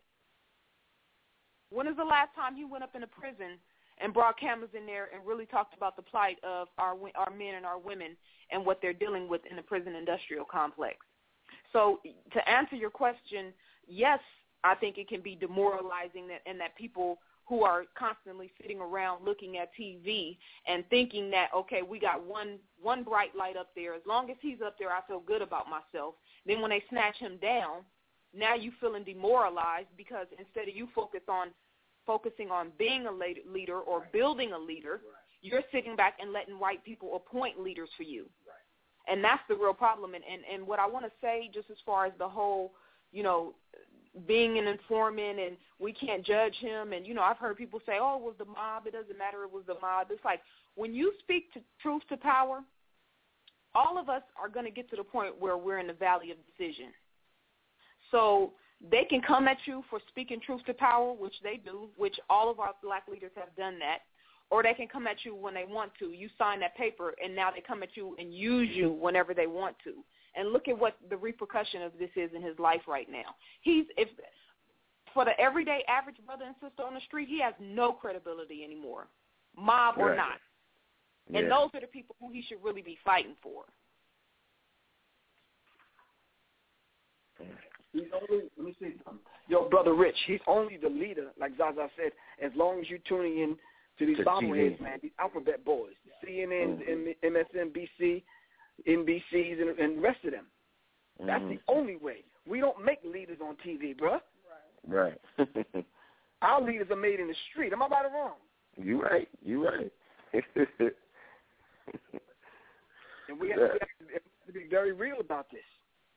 Speaker 9: When is the last time he went up in a prison and brought cameras in there and really talked about the plight of our our men and our women and what they're dealing with in the prison industrial complex? So to answer your question, yes, I think it can be demoralizing that, and that people who are constantly sitting around looking at T V and thinking that, okay, we got one one bright light up there. As long as he's up there, I feel good about myself. Then when they snatch him down, now you feeling demoralized because instead of you focus on focusing on being a leader or building a leader, you're sitting back and letting white people appoint leaders for you. And that's the real problem. And, and, and what I want to say just as far as the whole, you know, being an informant and we can't judge him. And, you know, I've heard people say, oh, it was the mob. It doesn't matter. It was the mob. It's like when you speak to truth to power, all of us are going to get to the point where we're in the valley of decision. So they can come at you for speaking truth to power, which they do, which all of our black leaders have done that, or they can come at you when they want to. You sign that paper, and now they come at you and use you whenever they want to. And look at what the repercussion of this is in his life right now. He's if for the everyday average brother and sister on the street, he has no credibility anymore, mob or
Speaker 7: right.
Speaker 9: not.
Speaker 7: Yeah.
Speaker 9: And those are the people who he should really be fighting for.
Speaker 8: He's only, let me see something. Yo, Brother Rich, he's only the leader, like Zaza said, as long as you're tuning in to these bobbleheads, man, these alphabet boys, C N N, mm-hmm. M S N B C, N B Cs, and, and the rest of them. Mm-hmm. That's the only way. We don't make leaders on T V, bruh.
Speaker 7: Right. Right.
Speaker 8: Our leaders are made in the street. Am I right or wrong?
Speaker 7: You right. You right.
Speaker 8: And we have, yeah. to, we have to be very real about this.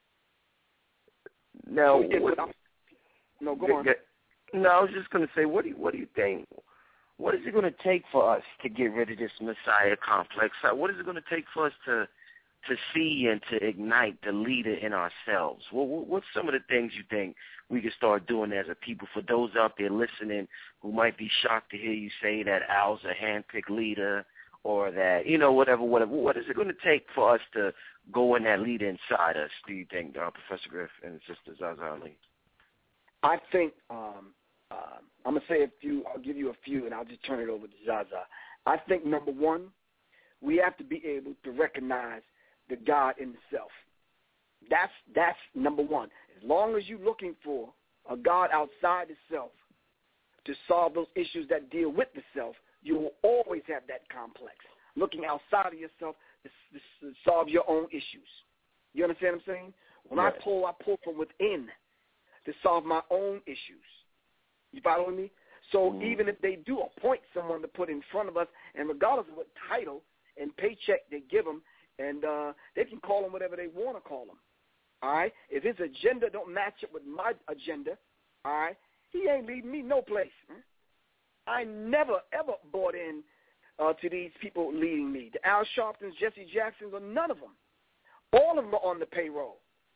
Speaker 7: Now,
Speaker 8: so,
Speaker 7: what,
Speaker 8: no, go
Speaker 7: get,
Speaker 8: on.
Speaker 7: Get, no, I was just going to say, what do you, what do you think? What is it going to take for us to get rid of this Messiah complex? What is it going to take for us to to see and to ignite the leader in ourselves? What, what's some of the things you think we can start doing as a people for those out there listening who might be shocked to hear you say that Al's a hand-picked leader or that, you know, whatever, whatever. What is it going to take for us to go in that leader inside us, do you think, uh, Professor Griff and Sister Zaza Ali?
Speaker 8: I think um, uh, I'm going to say a few. I'll give you a few, and I'll just turn it over to Zaza. I think, number one, we have to be able to recognize the God in the self. That's that's number one. As long as you're looking for a God outside the self to solve those issues that deal with the self, you will always have that complex, looking outside of yourself to, to solve your own issues. You understand what I'm saying? When right. I pull, I pull from within to solve my own issues. You following me? So mm. even if they do appoint someone to put in front of us, and regardless of what title and paycheck they give them, and uh, they can call them whatever they want to call them, all right? If his agenda don't match up with my agenda, all right, he ain't leading me no place. Hmm? I never, ever bought in uh, to these people leading me. The Al Sharptons, Jesse Jacksons, or none of them. All of them are on the payroll.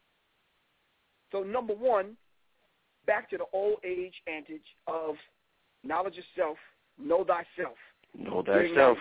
Speaker 8: So number one, back to the old age adage of knowledge of self, know thyself.
Speaker 7: Know thyself.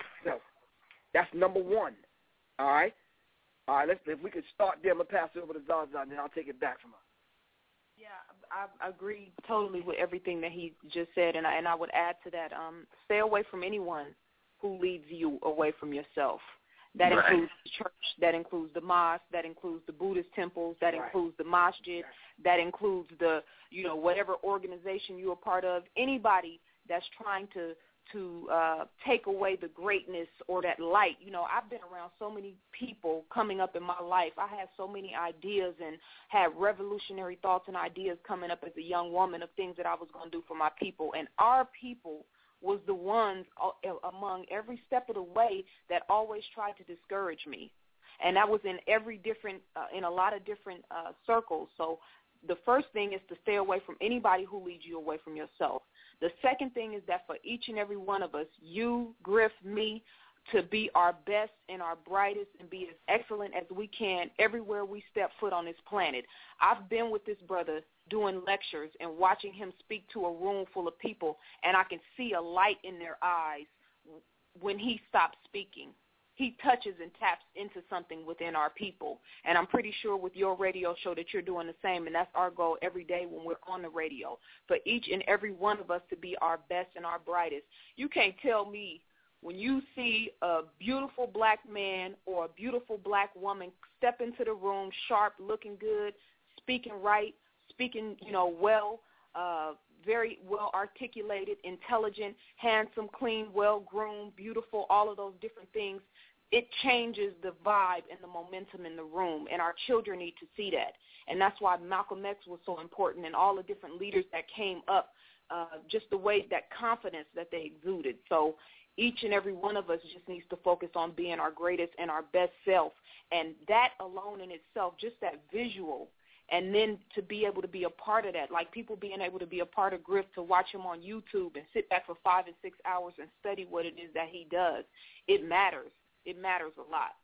Speaker 8: That's number one. All right? All right, let's, if we could start there, I'm going to pass it over to Zaza, and then I'll take it back from her.
Speaker 9: Yeah, I, I agree totally with everything that he just said, and I, and I would add to that, um, stay away from anyone who leads you away from yourself. That right. includes the church, that includes the mosque, that includes the Buddhist temples, that right. includes the masjid, right. that includes the, you know, whatever organization you're a part of, anybody that's trying to to uh, take away the greatness or that light. You know, I've been around so many people coming up in my life. I had so many ideas and had revolutionary thoughts and ideas coming up as a young woman of things that I was going to do for my people. And our people was the ones among every step of the way that always tried to discourage me. And that was in every different, uh, in a lot of different uh, circles. So the first thing is to stay away from anybody who leads you away from yourself. The second thing is that for each and every one of us, you, Griff, me, to be our best and our brightest and be as excellent as we can everywhere we step foot on this planet. I've been with this brother doing lectures and watching him speak to a room full of people, and I can see a light in their eyes when he stops speaking. He touches and taps into something within our people. And I'm pretty sure with your radio show that you're doing the same, and that's our goal every day when we're on the radio, for each and every one of us to be our best and our brightest. You can't tell me when you see a beautiful black man or a beautiful black woman step into the room, sharp, looking good, speaking right, speaking, you know, well, uh, very well articulated, intelligent, handsome, clean, well-groomed, beautiful, all of those different things, it changes the vibe and the momentum in the room, and our children need to see that. And that's why Malcolm X was so important and all the different leaders that came up, uh, just the way, that confidence that they exuded. So each and every one of us just needs to focus on being our greatest and our best self, and that alone in itself, just that visual, and then to be able to be a part of that, like people being able to be a part of Griff, to watch him on YouTube and sit back for five and six hours and study what it is that he does. It matters. It matters a lot.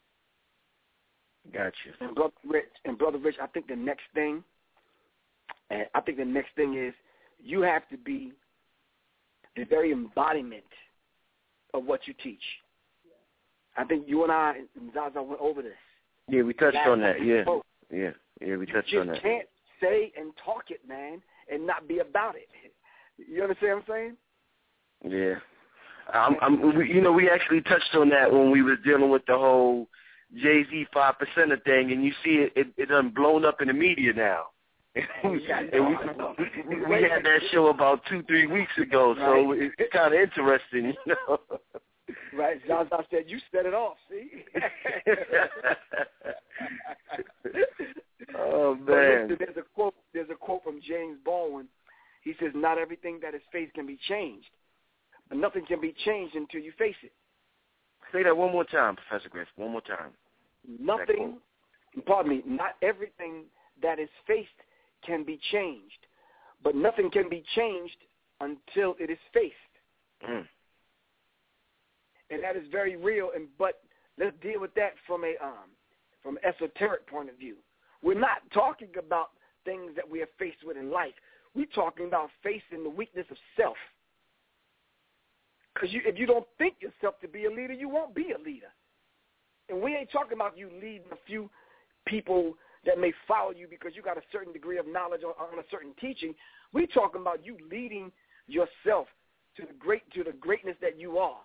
Speaker 7: Gotcha.
Speaker 8: And Brother Rich, and Brother Rich, I think the next thing, and I think the next thing is you have to be the very embodiment of what you teach. I think you and I and Zaza went over this.
Speaker 7: Yeah, we touched on that. Yeah, yeah, yeah, we touched
Speaker 8: you
Speaker 7: on that.
Speaker 8: You can't say and talk it, man, and not be about it. You understand what I'm saying?
Speaker 7: Yeah. I'm, I'm, we, you know, we actually touched on that when we was dealing with the whole Jay-Z five percenter thing, and you see it, it, it done blown up in the media now. and we, we had that show about two, three weeks ago, so right. It's kind of interesting, you know.
Speaker 8: Right, Zaza said, you set it off, see?
Speaker 7: Oh, man.
Speaker 8: Listen, there's a quote, there's a quote from James Baldwin. He says, not everything that is faced can be changed, but nothing can be changed until you face it.
Speaker 7: Say that one more time, Professor Griff, one more time.
Speaker 8: Nothing, pardon me, not everything that is faced can be changed, but nothing can be changed until it is faced.
Speaker 7: Mm.
Speaker 8: And that is very real. And but let's deal with that from a um, from an esoteric point of view. We're not talking about things that we are faced with in life. We're talking about facing the weakness of self. Because you, if you don't think yourself to be a leader, you won't be a leader. And we ain't talking about you leading a few people that may follow you because you got a certain degree of knowledge on, on a certain teaching. We're talking about you leading yourself to the great to the greatness that you are.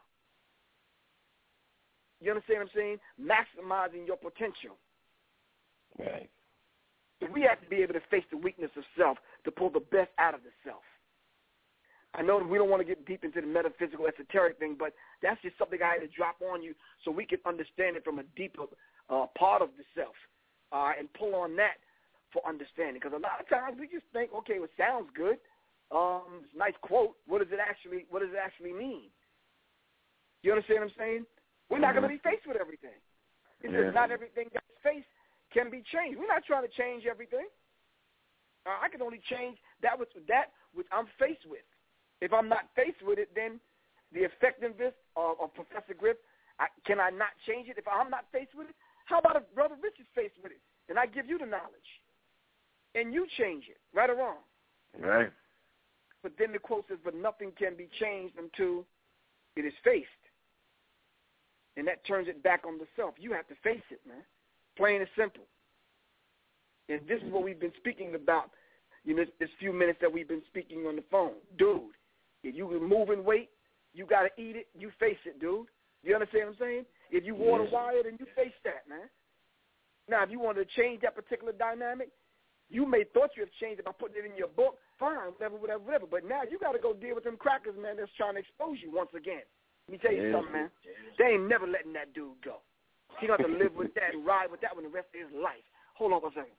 Speaker 8: You understand what I'm saying? Maximizing your potential.
Speaker 7: Right.
Speaker 8: We have to be able to face the weakness of self to pull the best out of the self. I know that we don't want to get deep into the metaphysical, esoteric thing, but that's just something I had to drop on you so we can understand it from a deeper uh, part of the self uh, and pull on that for understanding. Because a lot of times we just think, okay, well, it sounds good. Um, it's a nice quote. What does it actually What does it actually mean? You understand what I'm saying? We're not going to be faced with everything. It's
Speaker 7: Yeah.
Speaker 8: just not everything that's faced can be changed. We're not trying to change everything. Uh, I can only change that which, that which I'm faced with. If I'm not faced with it, then the effectiveness of, of Professor Griff, I, can I not change it if I'm not faced with it? How about if Brother Rich is faced with it, and I give you the knowledge, and you change it, right or wrong?
Speaker 7: Right.
Speaker 8: But then the quote says, but nothing can be changed until it is faced. And that turns it back on the self. You have to face it, man. Plain and simple. And this is what we've been speaking about, you know, this, this few minutes that we've been speaking on the phone. Dude, if you were moving weight, you got to eat it, you face it, dude. You understand what I'm saying? If you water wire, then you face that, man. Now, if you wanted to change that particular dynamic, you may thought you have changed it by putting it in your book, fine, whatever, whatever, whatever. But now you got to go deal with them crackers, man, that's trying to expose you once again. Let me tell you
Speaker 7: Yeah.
Speaker 8: something, man. They ain't never letting that dude go. He's going to have to live with that and ride with that one the rest of his life. Hold on for a second.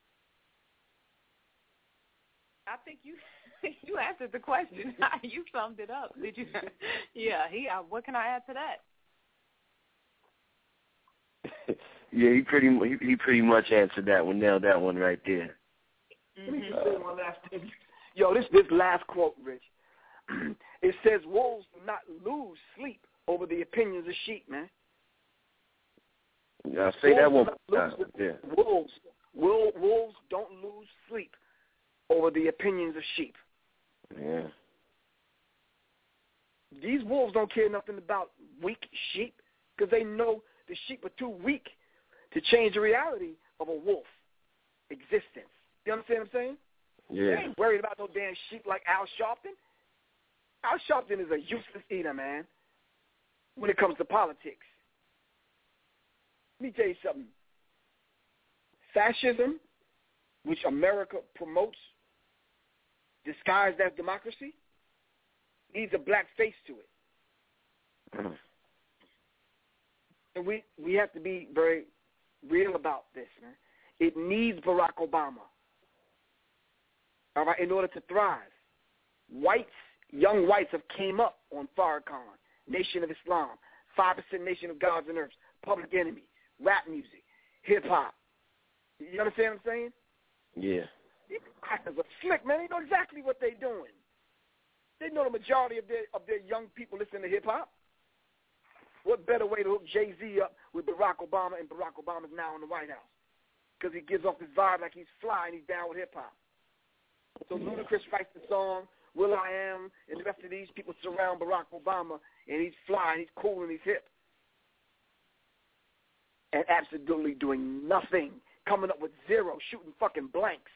Speaker 9: I think you you answered the question. You summed it up. Did you? Yeah. He. Uh, what can I add to that?
Speaker 7: Yeah, he pretty he, he pretty much answered that one, nailed that one right there.
Speaker 8: Let me just say one last thing. Yo, this this last quote, Rich. It says, wolves do not lose sleep over the opinions of sheep, man.
Speaker 7: Yeah, say that one. Uh, yeah.
Speaker 8: Wolves, wolves, wolves don't lose sleep over the opinions of sheep.
Speaker 7: Yeah.
Speaker 8: These wolves don't care nothing about weak sheep because they know the sheep are too weak to change the reality of a wolf existence. You understand what I'm saying?
Speaker 7: Yeah.
Speaker 8: They ain't worried about no damn sheep like Al Sharpton. Al Sharpton is a useless eater, man, when it comes to politics. Let me tell you something. Fascism, which America promotes, disguised as democracy, needs a black face to it.
Speaker 7: Mm.
Speaker 8: And we, we have to be very real about this, man. It needs Barack Obama, all right, in order to thrive. Whites, young whites have came up on Farrakhan, Nation of Islam, five percent Nation of Gods and Earths, Public Enemy, rap music, hip-hop. You understand what I'm saying?
Speaker 7: Yeah.
Speaker 8: These crackers are slick, man. They know exactly what they're doing. They know the majority of their of their young people listen to hip-hop. What better way to hook Jay-Z up with Barack Obama, and Barack Obama's now in the White House? Because he gives off this vibe like he's fly and he's down with hip-hop. So Ludacris writes the song, Will I Am, and the rest of these people surround Barack Obama, and he's fly, and he's cool, and he's hip. And absolutely doing nothing, coming up with zero, shooting fucking blanks.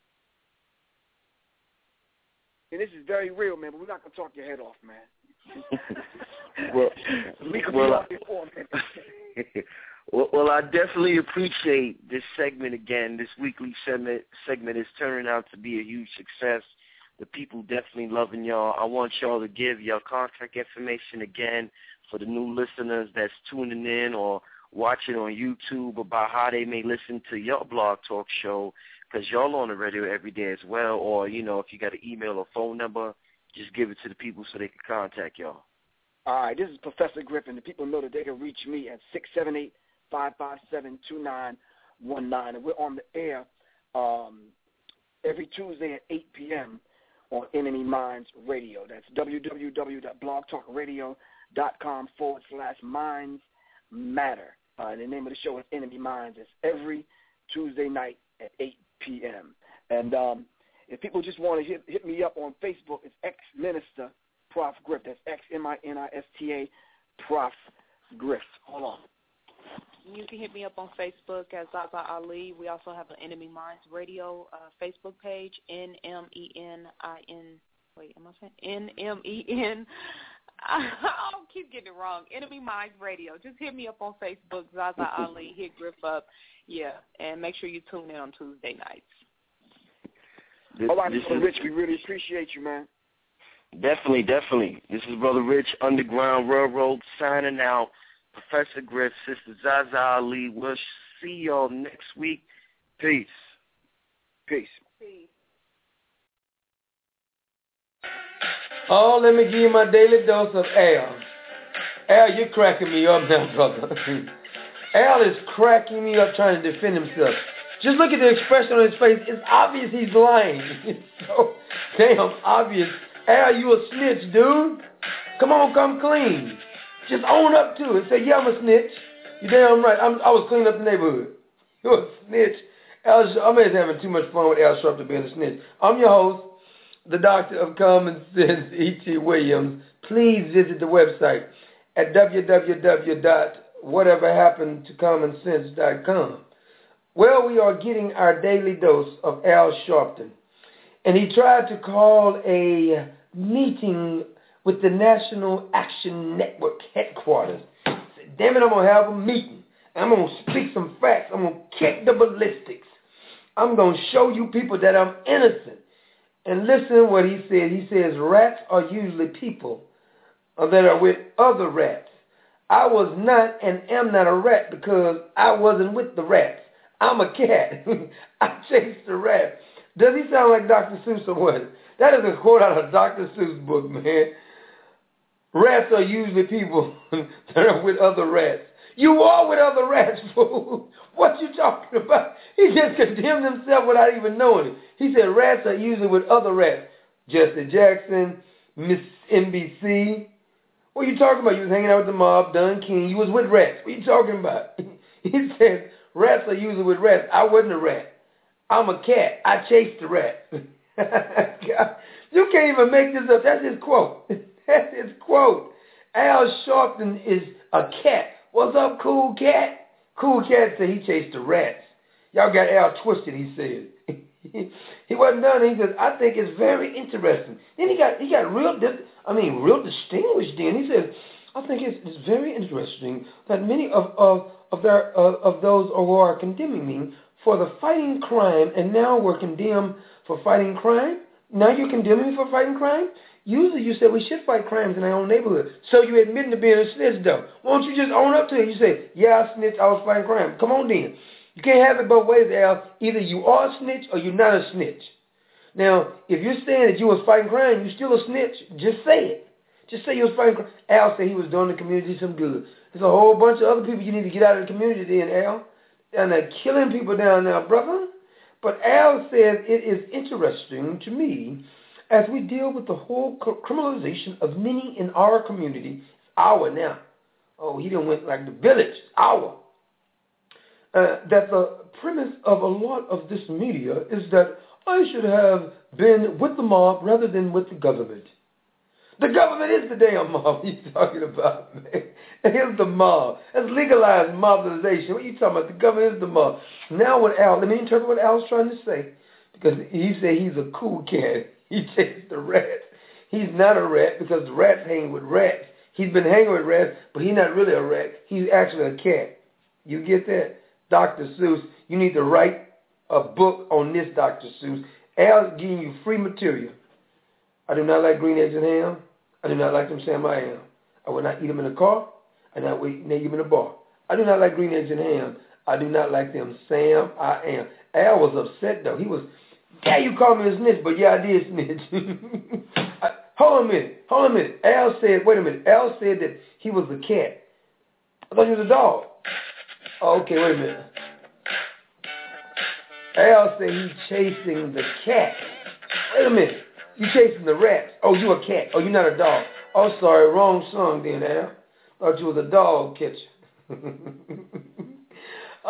Speaker 8: And this is very real, man, but we're not going to talk your head off, man.
Speaker 7: well,
Speaker 8: we could
Speaker 7: well,
Speaker 8: be on before, man.
Speaker 7: well, well, I definitely appreciate this segment again. This weekly segment, segment is turning out to be a huge success. The people definitely loving y'all. I want y'all to give your contact information again for the new listeners that's tuning in or watching on YouTube about how they may listen to your blog talk show, because y'all on the radio every day as well. Or, you know, if you got an email or phone number, just give it to the people so they can contact y'all.
Speaker 8: All right, this is Professor Griffin. The people know that they can reach me at six seven eight, five five seven, two nine one nine. And we're on the air um, every Tuesday at eight p.m. on Enemy Minds Radio. That's www.blogtalkradio.com forward slash minds matter. Uh, the name of the show is Enemy Minds. It's every Tuesday night at eight p.m. And um, if people just want to hit, hit me up on Facebook, it's ex-minister Prof Griff. That's X M I N I S T A Prof Griff. Hold on.
Speaker 9: You can hit me up on Facebook as Zaza Ali. We also have an Enemy Minds Radio uh, Facebook page, N M E N I N. Wait, am I saying N M E N? I keep getting it wrong. Enemy Minds Radio. Just hit me up on Facebook, Zaza Ali. Hit Griff up. Yeah, and make sure you tune in on Tuesday nights.
Speaker 8: This, All right, Brother Rich, we really appreciate you, man.
Speaker 7: Definitely, definitely. This is Brother Rich, Underground Railroad, signing out. Professor Griff, Sister Zaza Ali. We'll see y'all next week. Peace.
Speaker 8: Peace.
Speaker 9: Peace.
Speaker 10: Oh, let me give you my daily dose of Al. Al, you're cracking me up now, brother. Al is cracking me up trying to defend himself. Just look at the expression on his face. It's obvious he's lying. It's so damn obvious. Al, you a snitch, dude. Come on, come clean. Just own up to it. Say, yeah, I'm a snitch. You damn right. I'm, I was cleaning up the neighborhood. You're a snitch. Al, I'm just having too much fun with Al Sharpton being a snitch. I'm your host, the Doctor of Common Sense, E T Williams. Please visit the website at w w w dot whatever happened to common sense dot com. Well, we are getting our daily dose of Al Sharpton. And he tried to call a meeting with the National Action Network headquarters. He said, damn it, I'm going to have a meeting. I'm going to speak some facts. I'm going to kick the ballistics. I'm going to show you people that I'm innocent. And listen to what he said. He says, rats are usually people that are with other rats. I was not and am not a rat because I wasn't with the rats. I'm a cat. I chased the rat. Does he sound like Doctor Seuss or what? That is a quote out of a Doctor Seuss book, man. Rats are usually people that are with other rats. You are with other rats, fool. What you talking about? He just condemned himself without even knowing it. He said rats are usually with other rats. Jesse Jackson, Miss N B C. What are you talking about? You was hanging out with the mob, Don King. You was with rats. What are you talking about? He said rats are usually with rats. I wasn't a rat. I'm a cat. I chased the rat. God, you can't even make this up. That's his quote. That's his quote. Al Sharpton is a cat. What's up, cool cat? Cool cat said he chased the rats. Y'all got Al twisted, he said. He wasn't done. He said, I think it's very interesting. Then he got he got real, I mean, real distinguished then. He said, I think it's, it's very interesting that many of of of, their, uh, of those who are condemning me for the fighting crime, and now we're condemned for fighting crime. Now you're condemning me for fighting crime? Usually you said we should fight crimes in our own neighborhood. So you admitting to being a snitch, though. Won't you just own up to it? You say, yeah, I snitched, I was fighting crime. Come on, then. You can't have it both ways, Al. Either you are a snitch or you're not a snitch. Now, if you're saying that you was fighting crime, you're still a snitch, just say it. Just say you was fighting crime. Al said he was doing the community some good. There's a whole bunch of other people you need to get out of the community then, Al. And they're killing people down there, brother. But Al said it is interesting to me as we deal with the whole criminalization of many in our community. It's our now. Oh, he didn't went like the village. It's our. Uh, that the premise of a lot of this media is that I should have been with the mob rather than with the government. The government is the damn mob he's talking about, man. Here's the mob. That's legalized mobilization. What are you talking about? The government is the mob. Now what Al, let me interpret what Al's trying to say. Because he said he's a cool cat. He chased the rats. He's not a rat because the rats hang with rats. He's been hanging with rats, but he's not really a rat. He's actually a cat. You get that? Doctor Seuss, you need to write a book on this, Doctor Seuss. Al's giving you free material. I do not like green eggs and ham. I do not like them Sam I am. I will not eat them in a car. I do not eat them in a bar. I do not like green eggs and ham. I do not like them Sam I am. Al was upset, though. He was, yeah, you called me a snitch, but yeah, I did snitch. I, hold on a minute. Hold on a minute. Al said, wait a minute. Al said that he was a cat. I thought he was a dog. Oh, okay, wait a minute. Al said he's chasing the cat. Wait a minute. You chasing the rats. Oh, you a cat. Oh, you're not a dog. Oh, sorry, wrong song then, Al. Thought you was a dog catcher.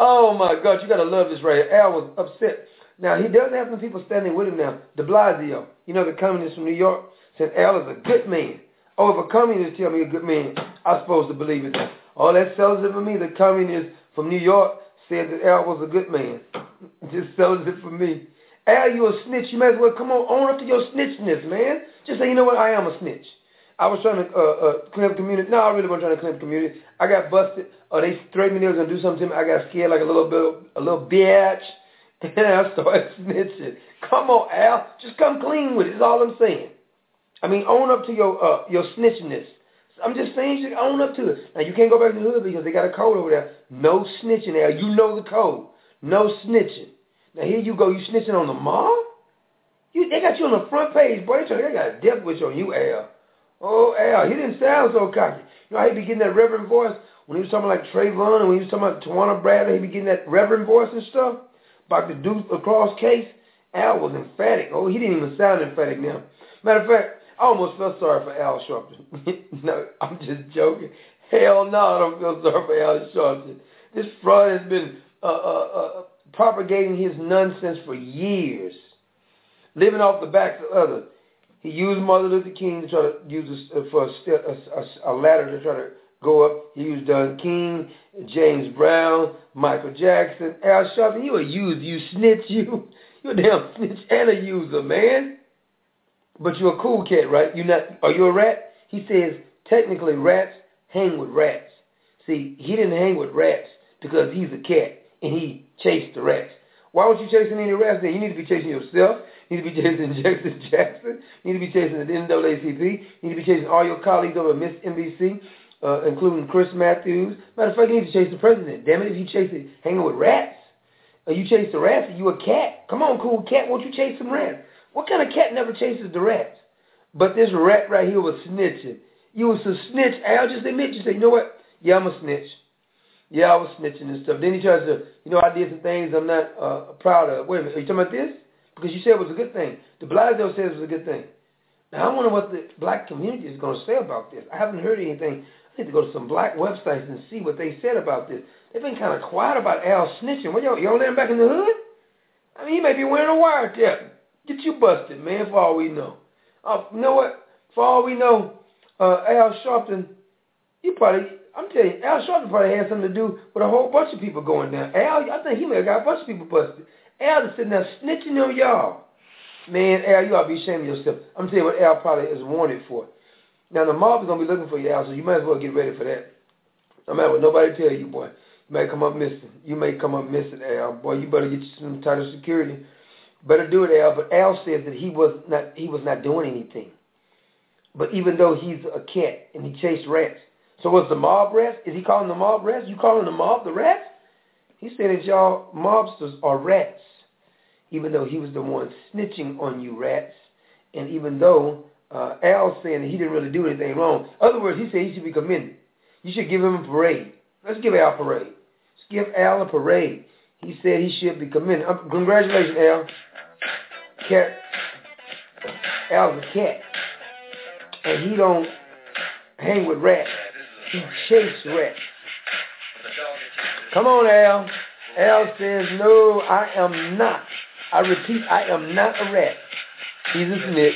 Speaker 10: Oh, my God, you got to love this right here. Al was upset. Now, he does have some people standing with him now. De Blasio, you know, the communist from New York, said Al is a good man. Oh, if a communist tell me a good man, I'm supposed to believe it. Oh, that sells it for me. The communist from New York said that Al was a good man. Just sells it for me. Al, you a snitch. You might as well come on, own up to your snitchness, man. Just say, you know what, I am a snitch. I was trying to uh, uh, clean up the community. No, I really wasn't trying to clean up the community. I got busted. Uh, they threatened me they was going to do something to me. I got scared like a little bit, a little bitch. And I started snitching. Come on, Al. Just come clean with it. That's all I'm saying. I mean, own up to your uh, your snitchiness. I'm just saying you should own up to it. Now, you can't go back to the hood because they got a code over there. No snitching, Al. You know the code. No snitching. Now, here you go. You snitching on the mob? You, they got you on the front page, boy. They got a death wish on you, Al. Oh, Al, he didn't sound so cocky. You know how he be getting that reverend voice? When he was talking like Trayvon and when he was talking about Tawana Bradley, he be getting that reverend voice and stuff. About the Deuce Lacrosse case, Al was emphatic. Oh, he didn't even sound emphatic now. Matter of fact, I almost felt sorry for Al Sharpton. No, I'm just joking. Hell no, I don't feel sorry for Al Sharpton. This fraud has been uh, uh, uh, propagating his nonsense for years, living off the backs of others. He used Martin Luther King to try to use a, for a, a, a ladder to try to go up. He used Don King, James Brown, Michael Jackson, Al Sharpton. You a user, you snitch, you. You a damn snitch and a user, man. But you're a cool cat, right? You not? Are you a rat? He says technically rats hang with rats. See, he didn't hang with rats because he's a cat and he chased the rats. Why weren't you chasing any rats then? You need to be chasing yourself. You need to be chasing Jackson Jackson. You need to be chasing the N double A C P. You need to be chasing all your colleagues over at Miss N B C, uh, including Chris Matthews. Matter of fact, you need to chase the president. Damn it, if you chase it, hanging with rats. Or you chase the rats, are you a cat? Come on, cool cat, won't you chase some rats? What kind of cat never chases the rats? But this rat right here was snitching. You was a snitch, Al. Just admit, you say, you know what? Yeah, I'm a snitch. Yeah, I was snitching and stuff. Then he tries to, you know, I did some things I'm not uh, proud of. Wait a minute, are you talking about this? Because you said it was a good thing. De Blasio said it was a good thing. Now, I wonder what the black community is going to say about this. I haven't heard anything. I need to go to some black websites and see what they said about this. They've been kind of quiet about Al snitching. What, y'all, y'all let him back in the hood? I mean, he may be wearing a wiretap. Get you busted, man, for all we know. Uh, you know what? For all we know, uh, Al Sharpton, he probably, I'm telling you, Al Sharpton probably had something to do with a whole bunch of people going down. Al, I think he may have got a bunch of people busted. Al is sitting there snitching on y'all. Man, Al, you ought to be ashamed of yourself. I'm telling you what Al probably is wanted for. Now, the mob is going to be looking for you, Al, so you might as well get ready for that. No matter what nobody tell you, boy. You may come up missing. You may come up missing, Al. Boy, you better get you some tighter security. Better do it, Al. But Al says that he was not he was not doing anything. But even though he's a cat and he chased rats. So was the mob rats? Is he calling the mob rats? You calling the mob the rats? He said that y'all mobsters are rats. Even though he was the one snitching on you rats. And even though uh, Al saying that he didn't really do anything wrong. In other words, he said he should be commended. You should give him a parade. Let's give Al a parade. Let's give Al a parade. He said he should be commended. Um, congratulations, Al. Cat. Al's a cat. And he don't hang with rats. He chases rats. Come on, Al. Al says, no, I am not. I repeat, I am not a rat. He's a snitch.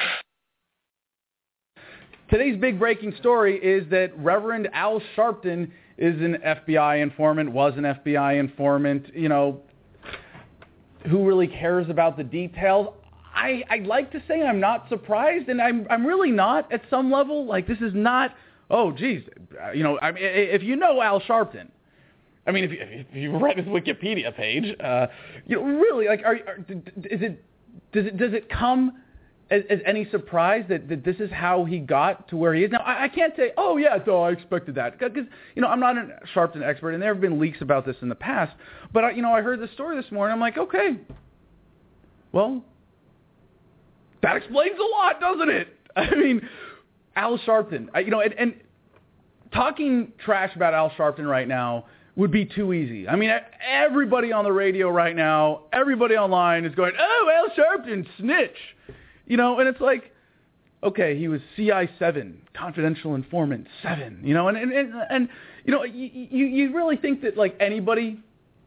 Speaker 11: Today's big breaking story is that Reverend Al Sharpton is an F B I informant, was an F B I informant. You know, who really cares about the details? I, I'd like to say I'm not surprised, and I'm I'm really not at some level. Like, this is not, oh, geez, you know, I mean, if you know Al Sharpton, I mean, if you, if you read his Wikipedia page, uh, you know, really, like, are, are is it does it does it come as, as any surprise that, that this is how he got to where he is now? I, I can't say, oh yeah, so I expected that, because you know I'm not a Sharpton expert, and there have been leaks about this in the past. But I, you know, I heard the story this morning. I'm like, okay, well, that explains a lot, doesn't it? I mean, Al Sharpton, I, you know, and, and talking trash about Al Sharpton right now would be too easy. I mean, everybody on the radio right now, everybody online is going, oh, Al Sharpton, snitch. You know, and it's like, okay, he was C I seven, confidential informant seven, you know, and, and, and, and you know, you, you, you really think that, like, anybody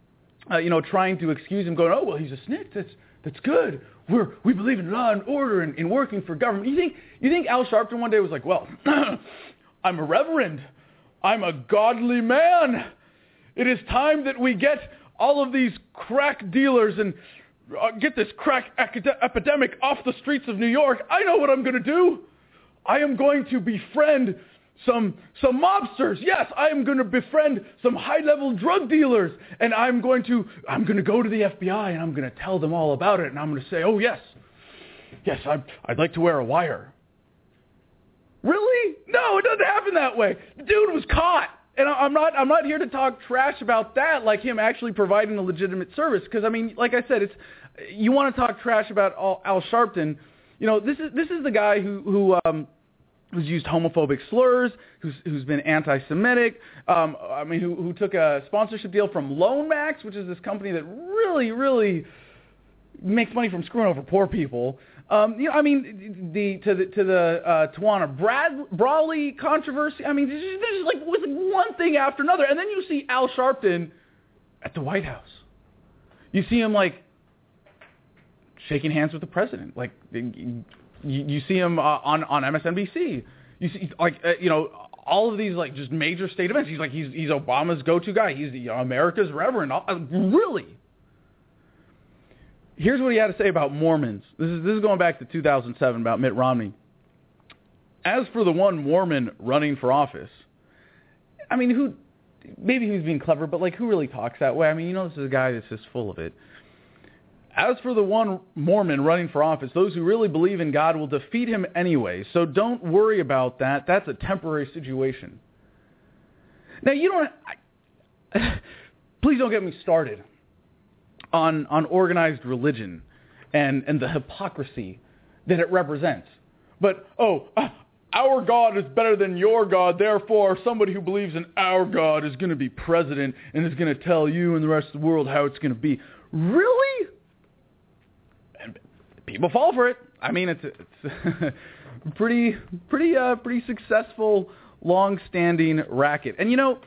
Speaker 11: uh, you know, trying to excuse him, going, oh, well, he's a snitch. That's that's good. We're, we believe in law and order and, and working for government. You think, you think Al Sharpton one day was like, well, I'm a reverend. I'm a godly man. It is time that we get all of these crack dealers and uh, get this crack acad- epidemic off the streets of New York. I know what I'm going to do. I am going to befriend some some mobsters. Yes, I am going to befriend some high-level drug dealers, and I'm going to I'm going to go to the F B I and I'm going to tell them all about it, and I'm going to say, oh yes, yes, I'd, I'd like to wear a wire. Really? No, it doesn't happen that way. The dude was caught, and I'm not I'm not here to talk trash about that, like him actually providing a legitimate service, because I mean, like I said, it's you want to talk trash about Al Sharpton. You know, this is this is the guy who who. Um, who's used homophobic slurs, who's who's been anti-Semitic, um, I mean, who, who took a sponsorship deal from LoanMax, which is this company that really, really makes money from screwing over poor people. Um, you know, I mean, the to the to the uh, Tawana Brad, Brawley controversy. I mean, there's just, there's like with one thing after another, and then you see Al Sharpton at the White House. You see him like shaking hands with the president, like. You, you see him uh, on on M S N B C. You see, like uh, you know, all of these like just major state events. He's like he's he's Obama's go-to guy. He's you know, America's reverend. Uh, really. Here's what he had to say about Mormons. This is this is going back to two thousand seven about Mitt Romney. As for the one Mormon running for office, I mean, who? Maybe he's being clever, but like, who really talks that way? I mean, you know, this is a guy that's just full of it. As for the one Mormon running for office, those who really believe in God will defeat him anyway, so don't worry about that. That's a temporary situation. Now, you don't... I, please don't get me started on, on organized religion and, and the hypocrisy that it represents. But, oh, uh, our God is better than your God, therefore somebody who believes in our God is going to be president and is going to tell you and the rest of the world how it's going to be. Really? People fall for it. I mean, it's it's pretty pretty uh, pretty successful, long-standing racket. And you know,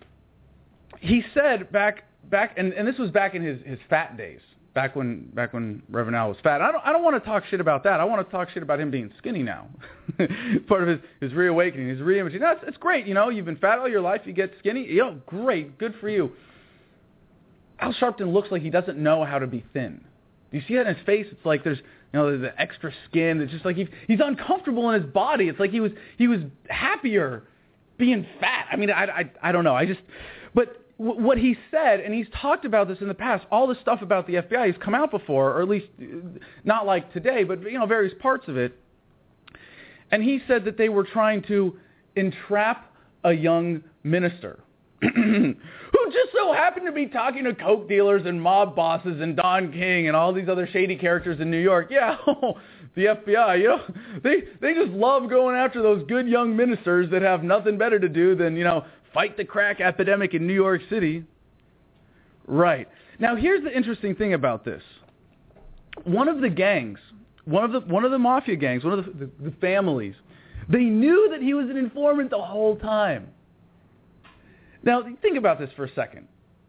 Speaker 11: he said back back, and, and this was back in his, his fat days, back when back when Reverend Al was fat. I don't I don't want to talk shit about that. I want to talk shit about him being skinny now. Part of his, his reawakening, his reimaging. No, it's, it's great. You know, you've been fat all your life. You get skinny. You know, great, good for you. Al Sharpton looks like he doesn't know how to be thin. Do you see that in his face? It's like there's, you know, there's the extra skin. It's just like he, he's uncomfortable in his body. It's like he was he was happier being fat. I mean, I, I, I don't know. I just, but w- what he said, and he's talked about this in the past, all this stuff about the F B I has come out before, or at least not like today, but, you know, various parts of it. And he said that they were trying to entrap a young minister who just so happened to be talking to coke dealers and mob bosses and Don King and all these other shady characters in New York. Yeah, the F B I, you know, they they just love going after those good young ministers that have nothing better to do than, you know, fight the crack epidemic in New York City. Right. Now, here's the interesting thing about this. One of the gangs, one of the one of the mafia gangs, one of the, the, the families, they knew that he was an informant the whole time. Now, think about this for a second.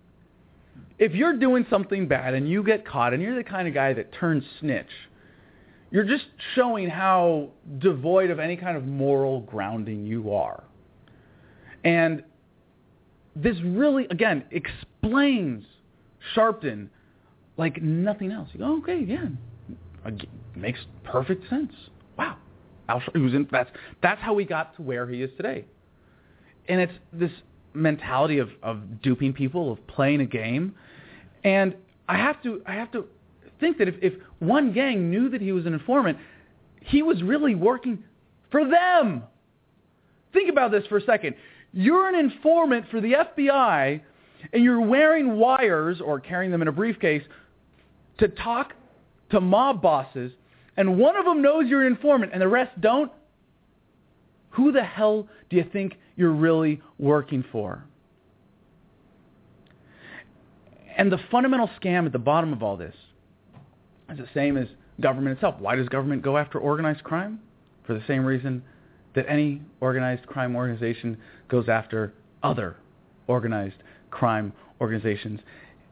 Speaker 11: If you're doing something bad and you get caught and you're the kind of guy that turns snitch, you're just showing how devoid of any kind of moral grounding you are. And this really, again, explains Sharpton like nothing else. You go, okay, yeah, it makes perfect sense. Wow. Al, he was in, that's, that's how he got to where he is today. And it's this mentality of, of duping people, of playing a game. And I have to I have to think that if, if one gang knew that he was an informant, he was really working for them. Think about this for a second. You're an informant for the F B I, and you're wearing wires or carrying them in a briefcase to talk to mob bosses, and one of them knows you're an informant and the rest don't. Who the hell do you think you're really working for? And the fundamental scam at the bottom of all this is the same as government itself. Why does government go after organized crime? For the same reason that any organized crime organization goes after other organized crime organizations.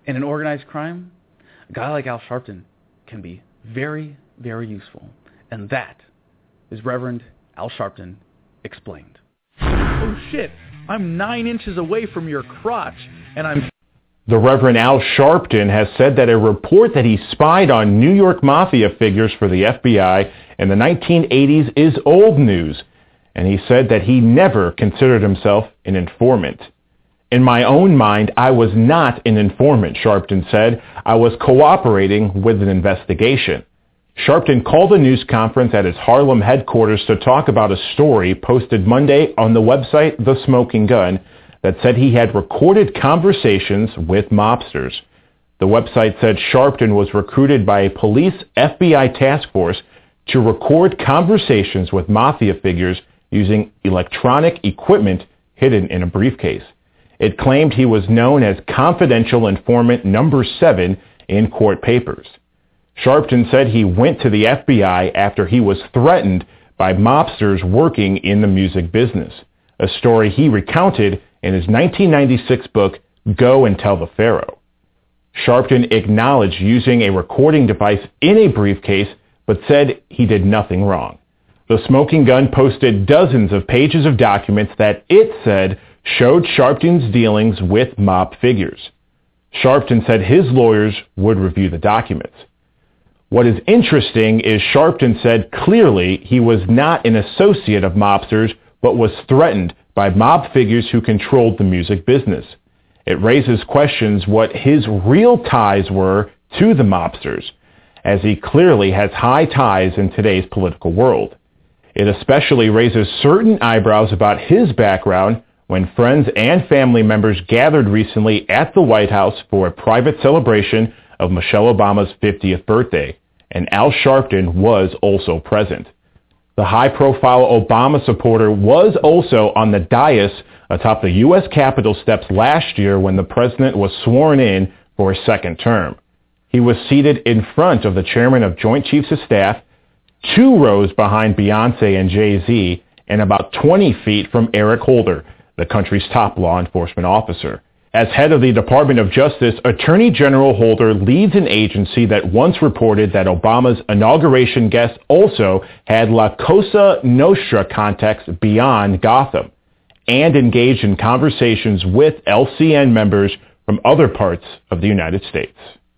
Speaker 11: in an organized crime, a guy like Al Sharpton can be very, very useful. And that is Reverend Al Sharpton explained. Oh shit, I'm nine inches away from your crotch, and I'm...
Speaker 12: The Reverend Al Sharpton has said that a report that he spied on New York Mafia figures for the F B I in the nineteen eighties is old news, and he said that he never considered himself an informant. In my own mind, I was not an informant, Sharpton said. I was cooperating with an investigation. Sharpton called a news conference at his Harlem headquarters to talk about a story posted Monday on the website The Smoking Gun that said he had recorded conversations with mobsters. The website said Sharpton was recruited by a police F B I task force to record conversations with mafia figures using electronic equipment hidden in a briefcase. It claimed he was known as confidential informant number seven in court papers. Sharpton said he went to the F B I after he was threatened by mobsters working in the music business, a story he recounted in his nineteen ninety-six book, Go and Tell the Pharaoh. Sharpton acknowledged using a recording device in a briefcase, but said he did nothing wrong. The Smoking Gun posted dozens of pages of documents that it said showed Sharpton's dealings with mob figures. Sharpton said his lawyers would review the documents. What is interesting is Sharpton said clearly he was not an associate of mobsters, but was threatened by mob figures who controlled the music business. It raises questions what his real ties were to the mobsters, as he clearly has high ties in today's political world. It especially raises certain eyebrows about his background when friends and family members gathered recently at the White House for a private celebration of Michelle Obama's fiftieth birthday, and Al Sharpton was also present. The high-profile Obama supporter was also on the dais atop the U S Capitol steps last year when the president was sworn in for a second term. He was seated in front of the chairman of Joint Chiefs of Staff, two rows behind Beyonce and Jay-Z, and about twenty feet from Eric Holder, the country's top law enforcement officer. As head of the Department of Justice, Attorney General Holder leads an agency that once reported that Obama's inauguration guest also had La Cosa Nostra contacts beyond Gotham and engaged in conversations with L C N members from other parts of the United States.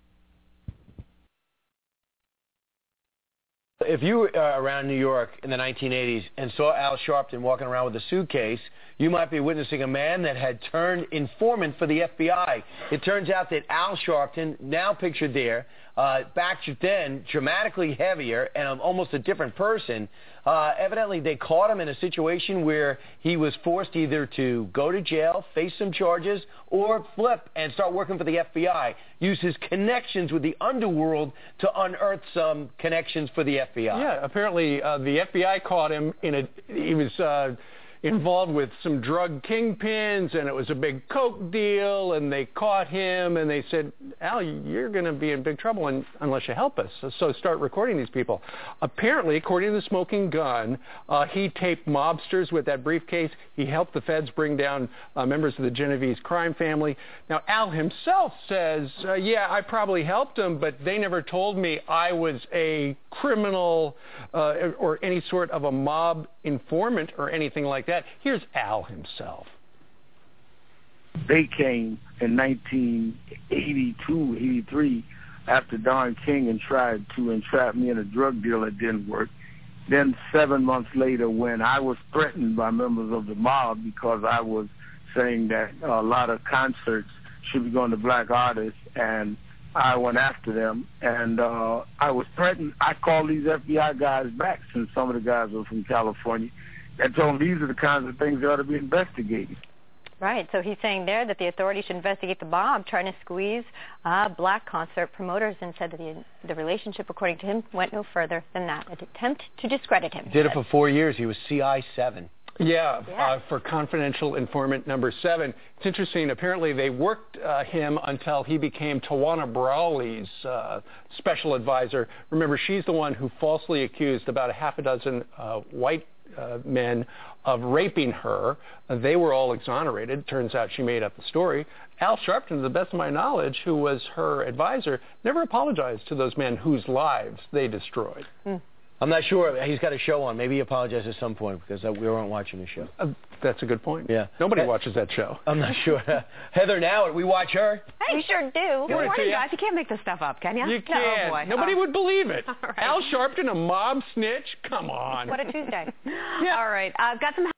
Speaker 13: If you were uh, around New York in the nineteen eighties and saw Al Sharpton walking around with a suitcase, you might be witnessing a man that had turned informant for the F B I. It turns out that Al Sharpton, now pictured there, uh, back then, dramatically heavier and almost a different person, uh, evidently they caught him in a situation where he was forced either to go to jail, face some charges, or flip and start working for the F B I. Use his connections with the underworld to unearth some connections for the F B I.
Speaker 14: Yeah, apparently uh, the F B I caught him in a, he was uh, involved with some drug kingpins, and it was a big coke deal, and they caught him, and they said, Al, you're going to be in big trouble un- unless you help us, so, so start recording these people. Apparently, according to the Smoking Gun, uh, he taped mobsters with that briefcase. He helped the feds bring down uh, members of the Genovese crime family. Now, Al himself says, uh, yeah, I probably helped them, but they never told me I was a criminal uh, or any sort of a mob informant or anything like that. Here's Al himself.
Speaker 15: They came in nineteen eighty-two, eighty-three after Don King and tried to entrap me in a drug deal that didn't work. Then seven months later, when I was threatened by members of the mob because I was saying that a lot of concerts should be going to black artists, and I went after them, and uh, I was threatened. I called these F B I guys back, since some of the guys were from California, and told them these are the kinds of things that ought to be investigated.
Speaker 16: Right, so he's saying there that the authorities should investigate the mob trying to squeeze uh, black concert promoters, and said that the, the relationship, according to him, went no further than that, an attempt to discredit him.
Speaker 13: Did it for four years. He was C I seven.
Speaker 14: Yeah,
Speaker 16: yeah.
Speaker 14: Uh, for confidential informant number seven. It's interesting. Apparently, they worked uh, him until he became Tawana Brawley's uh, special advisor. Remember, she's the one who falsely accused about a half a dozen uh, white uh, men of raping her. Uh, they were all exonerated. Turns out she made up the story. Al Sharpton, to the best of my knowledge, who was her advisor, never apologized to those men whose lives they destroyed.
Speaker 13: Hmm. I'm not sure. He's got a show on. Maybe he apologized at some point because uh, we weren't watching the show.
Speaker 14: Uh, that's a good point.
Speaker 13: Yeah.
Speaker 14: Nobody
Speaker 13: He-
Speaker 14: watches that show.
Speaker 13: I'm not sure. Heather Now, we watch her.
Speaker 17: Hey, we sure do. Good
Speaker 14: Give it to
Speaker 17: morning,
Speaker 14: you.
Speaker 17: guys. You can't make this stuff up, can you?
Speaker 14: You
Speaker 17: No,
Speaker 14: can't.
Speaker 17: oh boy.
Speaker 14: Nobody
Speaker 17: Oh.
Speaker 14: would believe it.
Speaker 17: All right.
Speaker 14: Al Sharpton, a mob snitch? Come on.
Speaker 17: What a Tuesday. Yeah. All right. I've got some.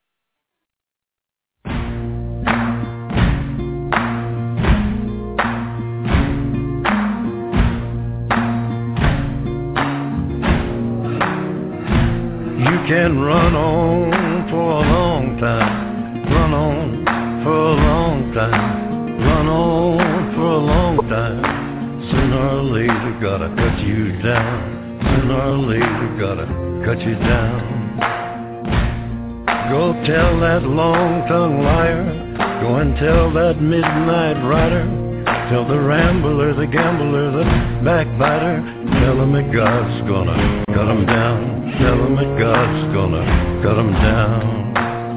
Speaker 18: You can run on for a long time, run on for a long time, run on for a long time. Sooner or later, gotta cut you down. Sooner or later, gotta cut you down. Go tell that long-tongued liar, go and tell that midnight rider, tell the rambler, the gambler, the backbiter, tell him that God's gonna cut him down. Tell him that God's gonna cut him down.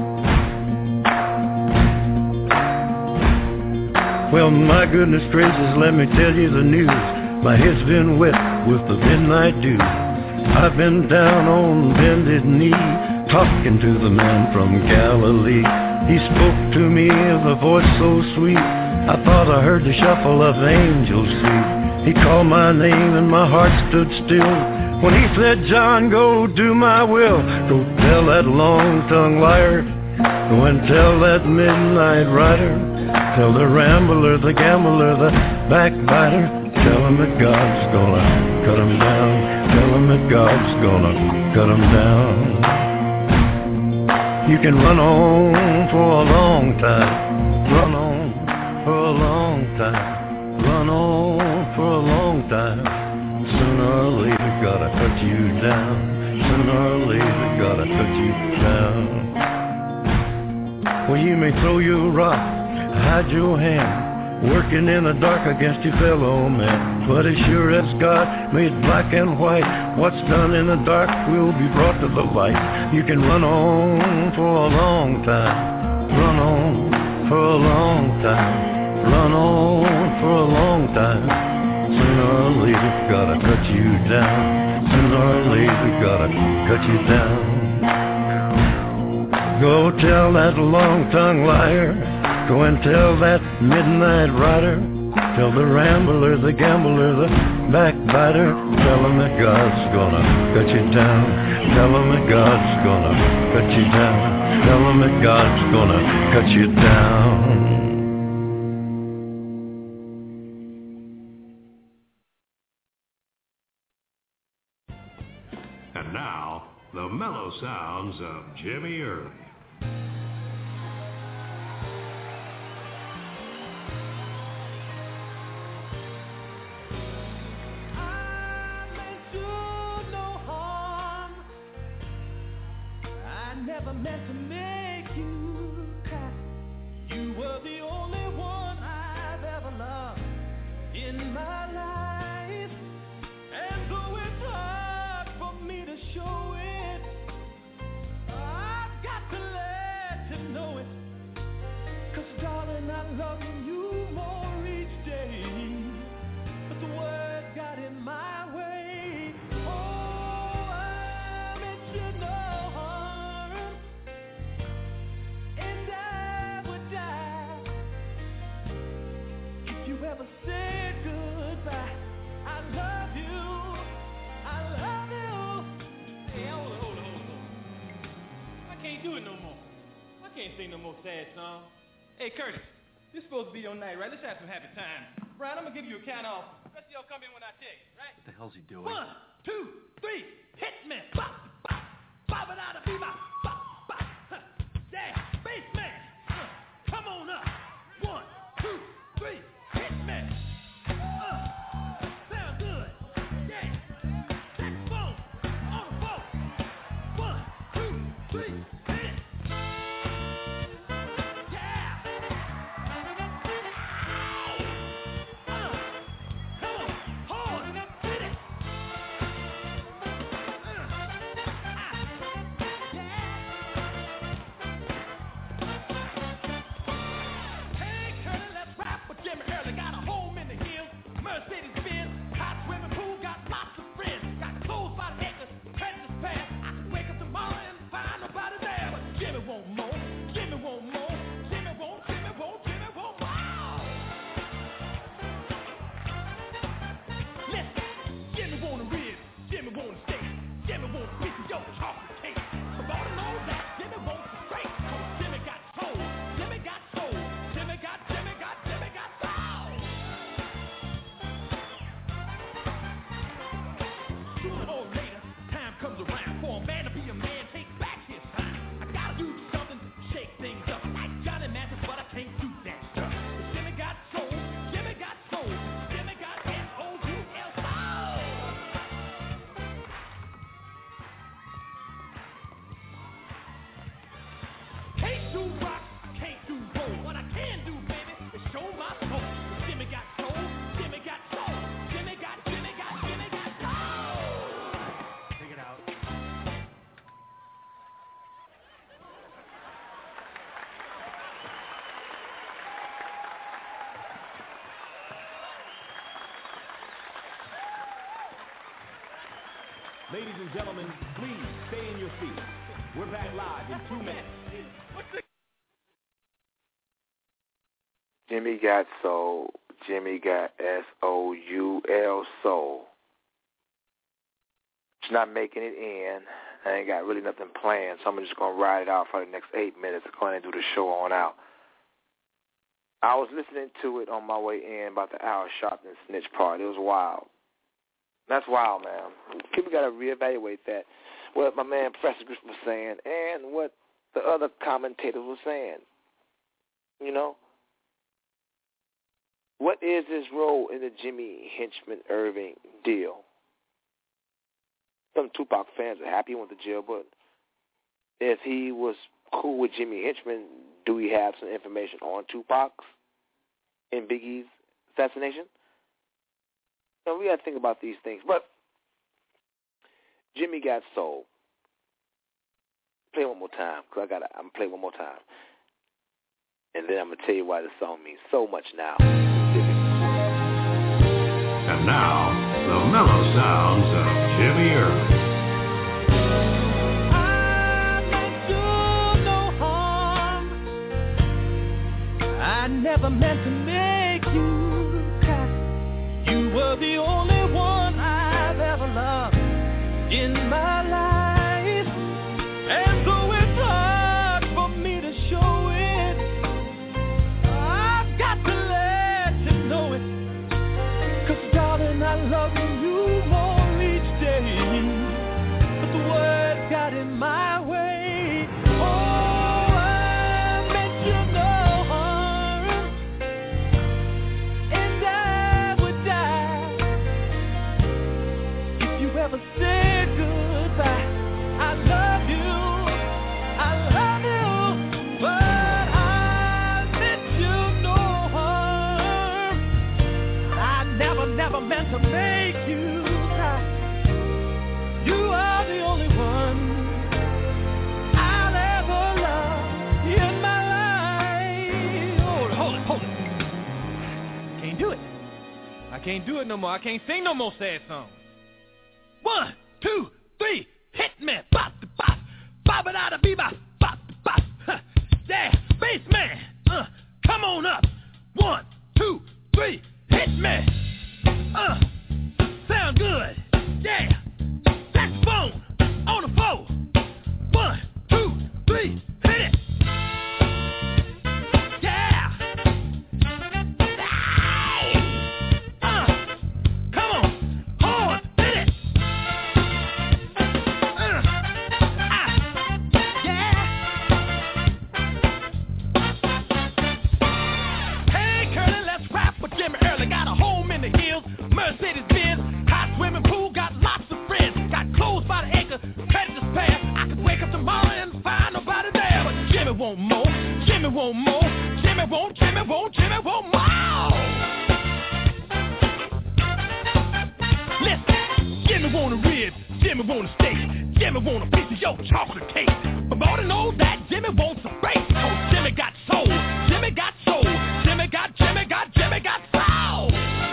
Speaker 18: Well, my goodness gracious, let me tell you the news. My head's been wet with the midnight dew. I've been down on bended knee, talking to the man from Galilee. He spoke to me with a voice so sweet, I thought I heard the shuffle of angels' feet. He called my name and my heart stood still when he said, John, go do my will. Go tell that long-tongued liar, go and tell that midnight rider, tell the rambler, the gambler, the backbiter, tell him that God's gonna cut him down. Tell him that God's gonna cut him down. You can run on for a long time, run on for a long time, run on for a long time. Sooner or later, gotta cut you down. Sooner or later, gotta cut you down. Well, you may throw your rock, hide your hand, working in the dark against your fellow man. But as sure as God made black and white, what's done in the dark will be brought to the light. You can run on for a long time, run on for a long time, run on for a long time. Sooner or later, gotta cut you down. Sooner or later, gotta cut you down. Go tell that long-tongued liar, go and tell that midnight rider, tell the rambler, the gambler, the backbiter, tell him that God's gonna cut you down. Tell him that God's gonna cut you down. Tell him that God's gonna cut you down.
Speaker 19: And now, the mellow sounds of Jimmy Early.
Speaker 4: Never meant to make you cry. You were the only one I've ever loved in my life. And though it's hard for me to show it, I've got to let you know it. 'Cause darling, I love you more each day. But the words got in my way. Oh, I meant you no harm. And I would die if you ever said goodbye. I love you, I love you.
Speaker 20: Hey, hold on, hold on, hold on. I can't do it no more. I can't sing no more sad songs. Hey, Curtis, this is supposed to be your night, right? Let's have some happy time. Brian, I'm gonna give you a count off. Rest of y'all come in when I tell you, right?
Speaker 13: What the hell's he doing?
Speaker 20: One, two, three, hit me. Bop, bop, bop it out of me, bop, bop, bop. Huh. Yeah, bassman, uh, come on up. One, two, three, hit me. Uh, sound good. Yeah, saxophone on the floor. One, two, three, hit it. Yeah. Uh, come on, hard, hit it. Uh, ah.
Speaker 19: Ladies and gentlemen, please stay in your seats. We're back live in two minutes.
Speaker 6: Jimmy got soul. Jimmy got S O U L, soul. It's not making it in. I ain't got really nothing planned, so I'm just going to ride it out for the next eight minutes. I'm going to do the show on out. I was listening to it on my way in about the Al Sharpton snitch part. It was wild. That's wild, man. People got to reevaluate that. What my man Professor Griffin was saying and what the other commentators were saying. You know? What is his role in the Jimmy Henchman Irving deal? Some Tupac fans are happy he went to jail, but if he was cool with Jimmy Henchman, do we have some information on Tupac's and Biggie's assassination? So we got to think about these things. But Jimmy got soul. Play one more time, because I got. I'm gonna play one more time, and then I'm gonna tell you why the song means so much now.
Speaker 19: And now, the mellow sounds of Jimmy Irving.
Speaker 4: I never meant to make you cry. You were the only one I've ever loved in my life. And though it's hard for me to show it, I've got to let you know it. 'Cause darling, I love you more each day. But the words got in my way. Ever say goodbye. I love you, I love you, but I meant you no harm. I never, never meant to make you cry. You are the only one I'll ever love in my life. Hold it, hold it, hold it. Can't do it. I can't do it no more. I can't sing no more sad songs. One, two, three, hit me, bop, bop, bop it out of bebop, bop, bop, huh. Yeah, bass man, uh, come on up. One, two, three, hit me, uh, sound good, yeah, saxophone, on the floor. One, two, three, hit it, yeah, hey, uh, come on, horn, hit it. Mercedes-Benz, hot swimming pool, got lots of friends, got clothes by the acre, credit to spare. I could wake up tomorrow and find nobody there, but Jimmy want more, Jimmy want more, Jimmy want, Jimmy want, Jimmy want more. Listen, Jimmy want a rib, Jimmy want a steak, Jimmy want a piece of your chocolate cake, but more than all that, Jimmy wants a break. Oh, Jimmy got soul, Jimmy got soul, Jimmy got, Jimmy got, Jimmy got soul.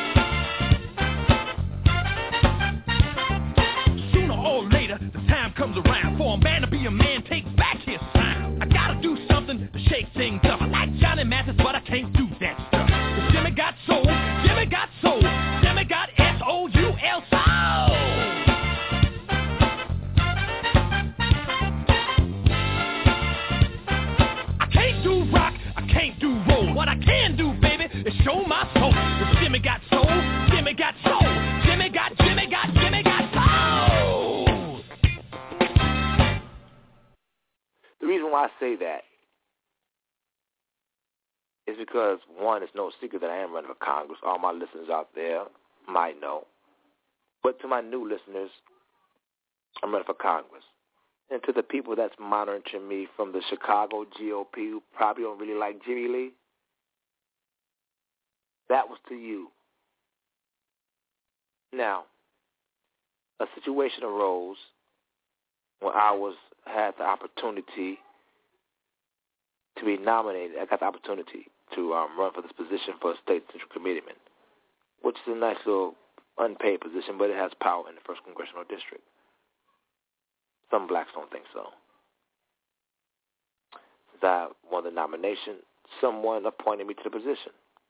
Speaker 4: Or later, the time comes around for a man to be a man, takes back his sound. I gotta do something to shake things up. I like Johnny Mathis, but I can't do that stuff. 'Cause Jimmy got soul, Jimmy got soul, Jimmy got S O U L soul. I can't do rock, I can't do roll. What I can do, baby, is show my soul. 'Cause Jimmy got soul, Jimmy got soul, Jimmy got, Jimmy got, Jimmy got soul.
Speaker 6: The reason why I say that is because, one, it's no secret that I am running for Congress. All my listeners out there might know. But to my new listeners, I'm running for Congress. And to the people that's monitoring me from the Chicago G O P who probably don't really like Jimmy Lee, that was to you. Now, a situation arose when I was had the opportunity to be nominated. I got the opportunity to um, run for this position for a state central committeeman, which is a nice little unpaid position, but it has power in the first congressional district. Some blacks don't think so. Since I won the nomination, someone appointed me to the position.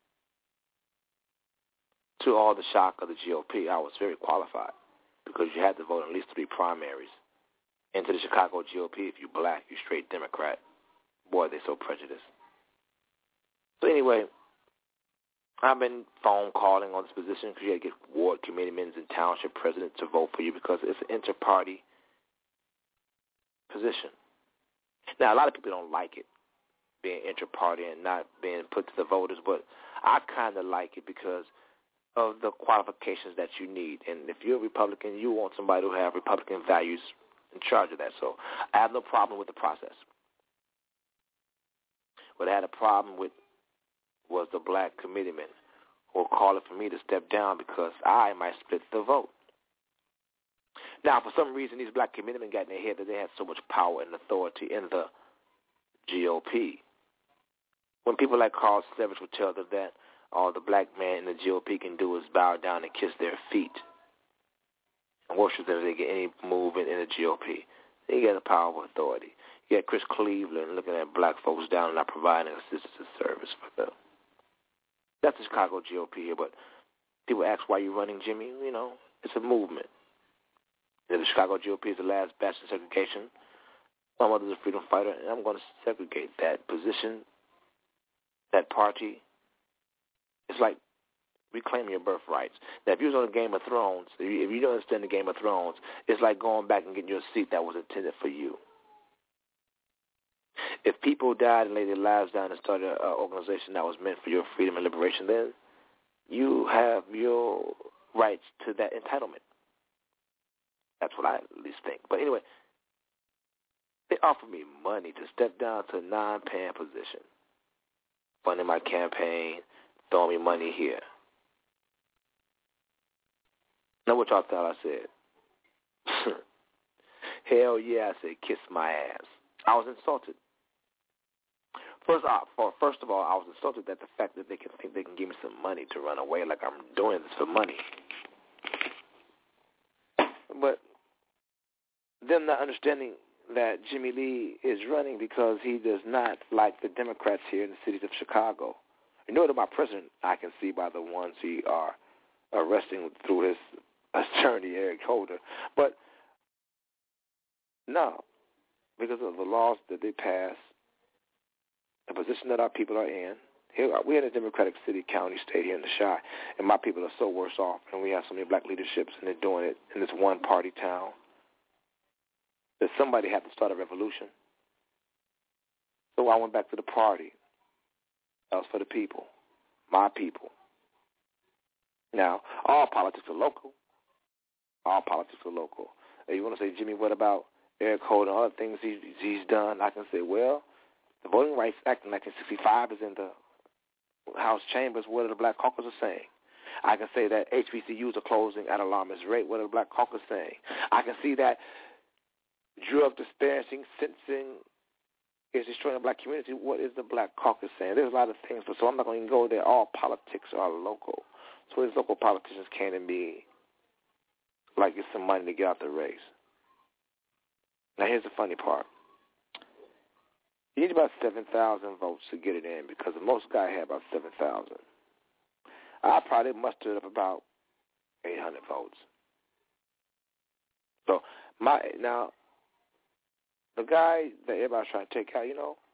Speaker 6: To all the shock of the G O P, I was very qualified because you had to vote in at least three primaries. Into the Chicago G O P, if you're black, you're straight Democrat. Boy, they're so prejudiced. So anyway, I've been phone calling on this position because you had to get ward committeemen and township presidents to vote for you because it's an inter-party position. Now, a lot of people don't like it, being inter-party and not being put to the voters, but I kind of like it because of the qualifications that you need. And if you're a Republican, you want somebody who have Republican values in charge of that. So I have no problem with the process. What I had a problem with was the black committeemen who were calling for me to step down because I might split the vote. Now, for some reason, these black committeemen got in their head that they had so much power and authority in the G O P. When people like Carl Sevich would tell them that all the black man in the G O P can do is bow down and kiss their feet and worship them if they get any movement in the G O P. They get the power of authority. You had Chris Cleveland looking at black folks down and not providing assistance service for them. That's the Chicago G O P here, but people ask why you're running, Jimmy. You know, it's a movement. You know, the Chicago G O P is the last bastion of segregation. My mother's a freedom fighter, and I'm going to segregate that position, that party. It's like reclaiming your birthrights. Now, if you was on Game of Thrones, if you, if you don't understand the Game of Thrones, it's like going back and getting your seat that was intended for you. If people died and laid their lives down and started an organization that was meant for your freedom and liberation, then you have your rights to that entitlement. That's what I at least think. But anyway, they offered me money to step down to a non-paying position, funding my campaign, throwing me money here. Know what y'all thought I said? Hell yeah, I said kiss my ass. I was insulted. First off, first of all, I was insulted at the fact that they can think they can give me some money to run away, like I'm doing this for money. But them not understanding that Jimmy Lee is running because he does not like the Democrats here in the cities of Chicago. You know that my president, I can see by the ones he are arresting through his attorney, Eric Holder. But no, because of the laws that they pass, the position that our people are in. Here, we're in a Democratic city, county, state here in the Chi, and my people are so worse off, and we have so many black leaderships, and they're doing it in this one-party town, that somebody had to start a revolution. So I went back to the party. That was for the people, my people. Now, all politics are local. All politics are local. And you want to say, Jimmy, what about Eric Holder and other things he's, he's done? I can say, well, the Voting Rights Act in nineteen sixty-five is in the House chambers. What are the Black Caucus are saying? I can say that H B C Us are closing at alarmist rate. What are the Black Caucus saying? I can see that drug dispensing, sentencing is destroying the black community. What is the Black Caucus saying? There's a lot of things, but so I'm not going to go there. All politics are local. So these local politicians can't be like get some money to get out the race. Now here's the funny part. You need about seven thousand votes to get it in because the most guy had about seven thousand. I probably mustered up about eight hundred votes. So my now, the guy that everybody's trying to take out, you know,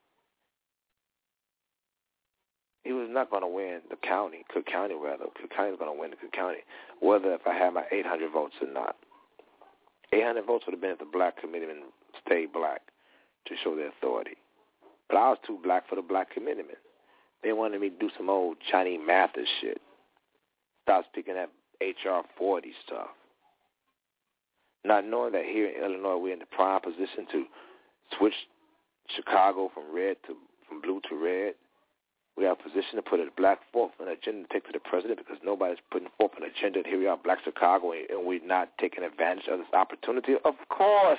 Speaker 6: he was not going to win the county, Cook County rather. Cook County was going to win the Cook County, whether if I had my eight hundred votes or not. eight hundred votes would have been if the black committeemen stayed black to show their authority. But I was too black for the black committeemen. They wanted me to do some old Johnny Mathis shit. Stop speaking that H R forty stuff. Not knowing that here in Illinois we're in the prime position to switch Chicago from red to from blue to red. We have a position to put a black forth an agenda to take to the president because nobody's putting forth an agenda. And here we are, black Chicago, and we're not taking advantage of this opportunity. Of course.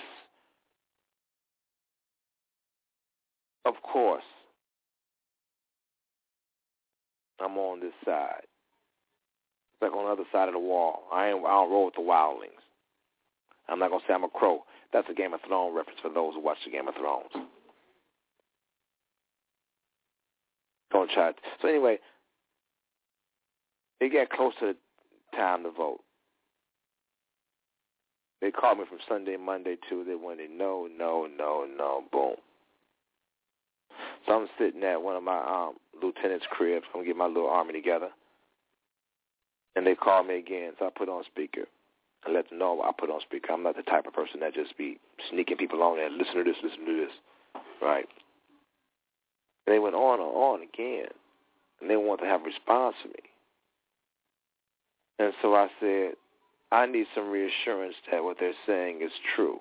Speaker 6: Of course. I'm on this side. It's like on the other side of the wall. I ain't, I don't roll with the wildlings. I'm not going to say I'm a crow. That's a Game of Thrones reference for those who watch the Game of Thrones. Don't try it. So anyway, it got close to the time to vote. They called me from Sunday, Monday, Tuesday, Wednesday. No, no, no, no. Boom. So I'm sitting at one of my um, lieutenant's cribs. I'm going to get my little army together. And they called me again, so I put on speaker. And let them know I put on speaker. I'm not the type of person that just be sneaking people on there. Listen to this, listen to this. Right. And they went on and on again. And they wanted to have a response to me. And so I said, I need some reassurance that what they're saying is true.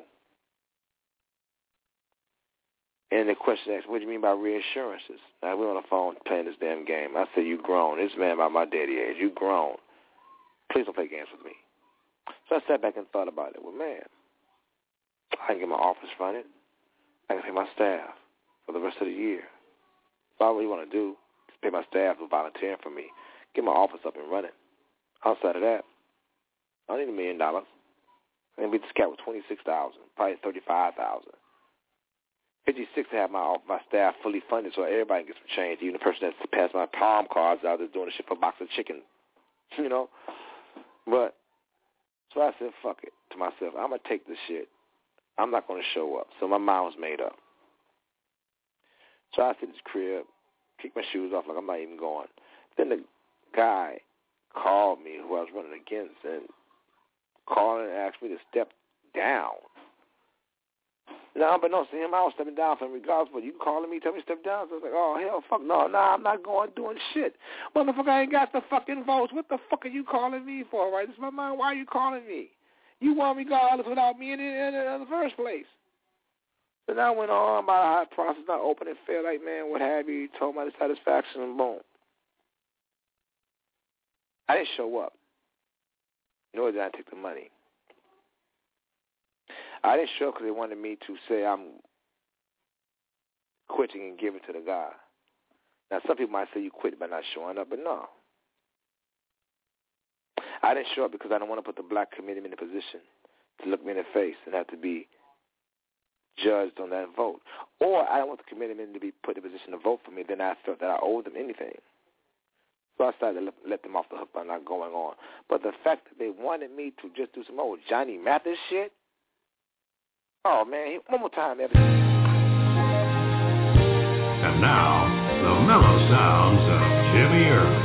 Speaker 6: And the question asked, what do you mean by reassurances? Now, we're on the phone playing this damn game. I said, you grown. This man about my daddy age. You grown. Please don't play games with me. So I sat back and thought about it. Well, man, I can get my office funded. I can pay my staff for the rest of the year. If all you want to do is pay my staff for volunteering for me, get my office up and running. Outside of that, I don't need a million dollars. And we just cat with twenty-six thousand dollars, probably thirty-five thousand dollars. fifty-six to have my my staff fully funded so everybody gets some change, even the person that's passed my palm cards out that's doing the shit for a box of chicken, you know. But, so I said, fuck it, to myself. I'm going to take this shit. I'm not going to show up. So my mind was made up. So I sit in this crib, kick my shoes off like I'm not even going. Then the guy called me who I was running against and called and asked me to step down. Now, unbeknownst to him, I was stepping down for him regardless, but you calling me, tell me to step down. So I was like, oh, hell, fuck, no, no, nah, I'm not going doing shit. Motherfucker, I ain't got the fucking votes. What the fuck are you calling me for, right? This is my mind. Why are you calling me? You want me regardless without me in, in, in the first place. So now I went on about how the process not open and fair, like, man, what have you, told my dissatisfaction, and boom. I didn't show up, nor did I take the money. I didn't show up because they wanted me to say I'm quitting and giving to the guy. Now, some people might say you quit by not showing up, but no. I didn't show up because I don't want to put the black community in a position to look me in the face and have to be judged on that vote. Or I don't want the community to be put in a position to vote for me, then I felt that I owed them anything. So I started to let them off the hook by not going on. But the fact that they wanted me to just do some old Johnny Mathis shit, oh, man, one more time, everything.
Speaker 18: And now, the mellow sounds of Jimmy Early.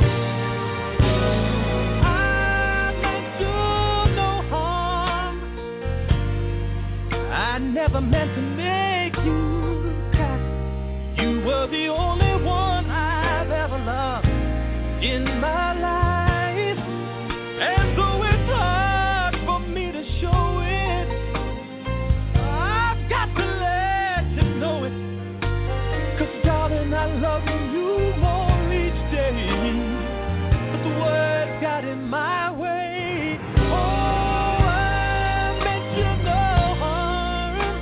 Speaker 4: I never meant to make you cry. You were the only one I've ever loved in my life. And though it's hard for me to show it, I've got to let you know it. 'Cause darling, I love you more each day. But the words got in my way. Oh, I meant you no harm,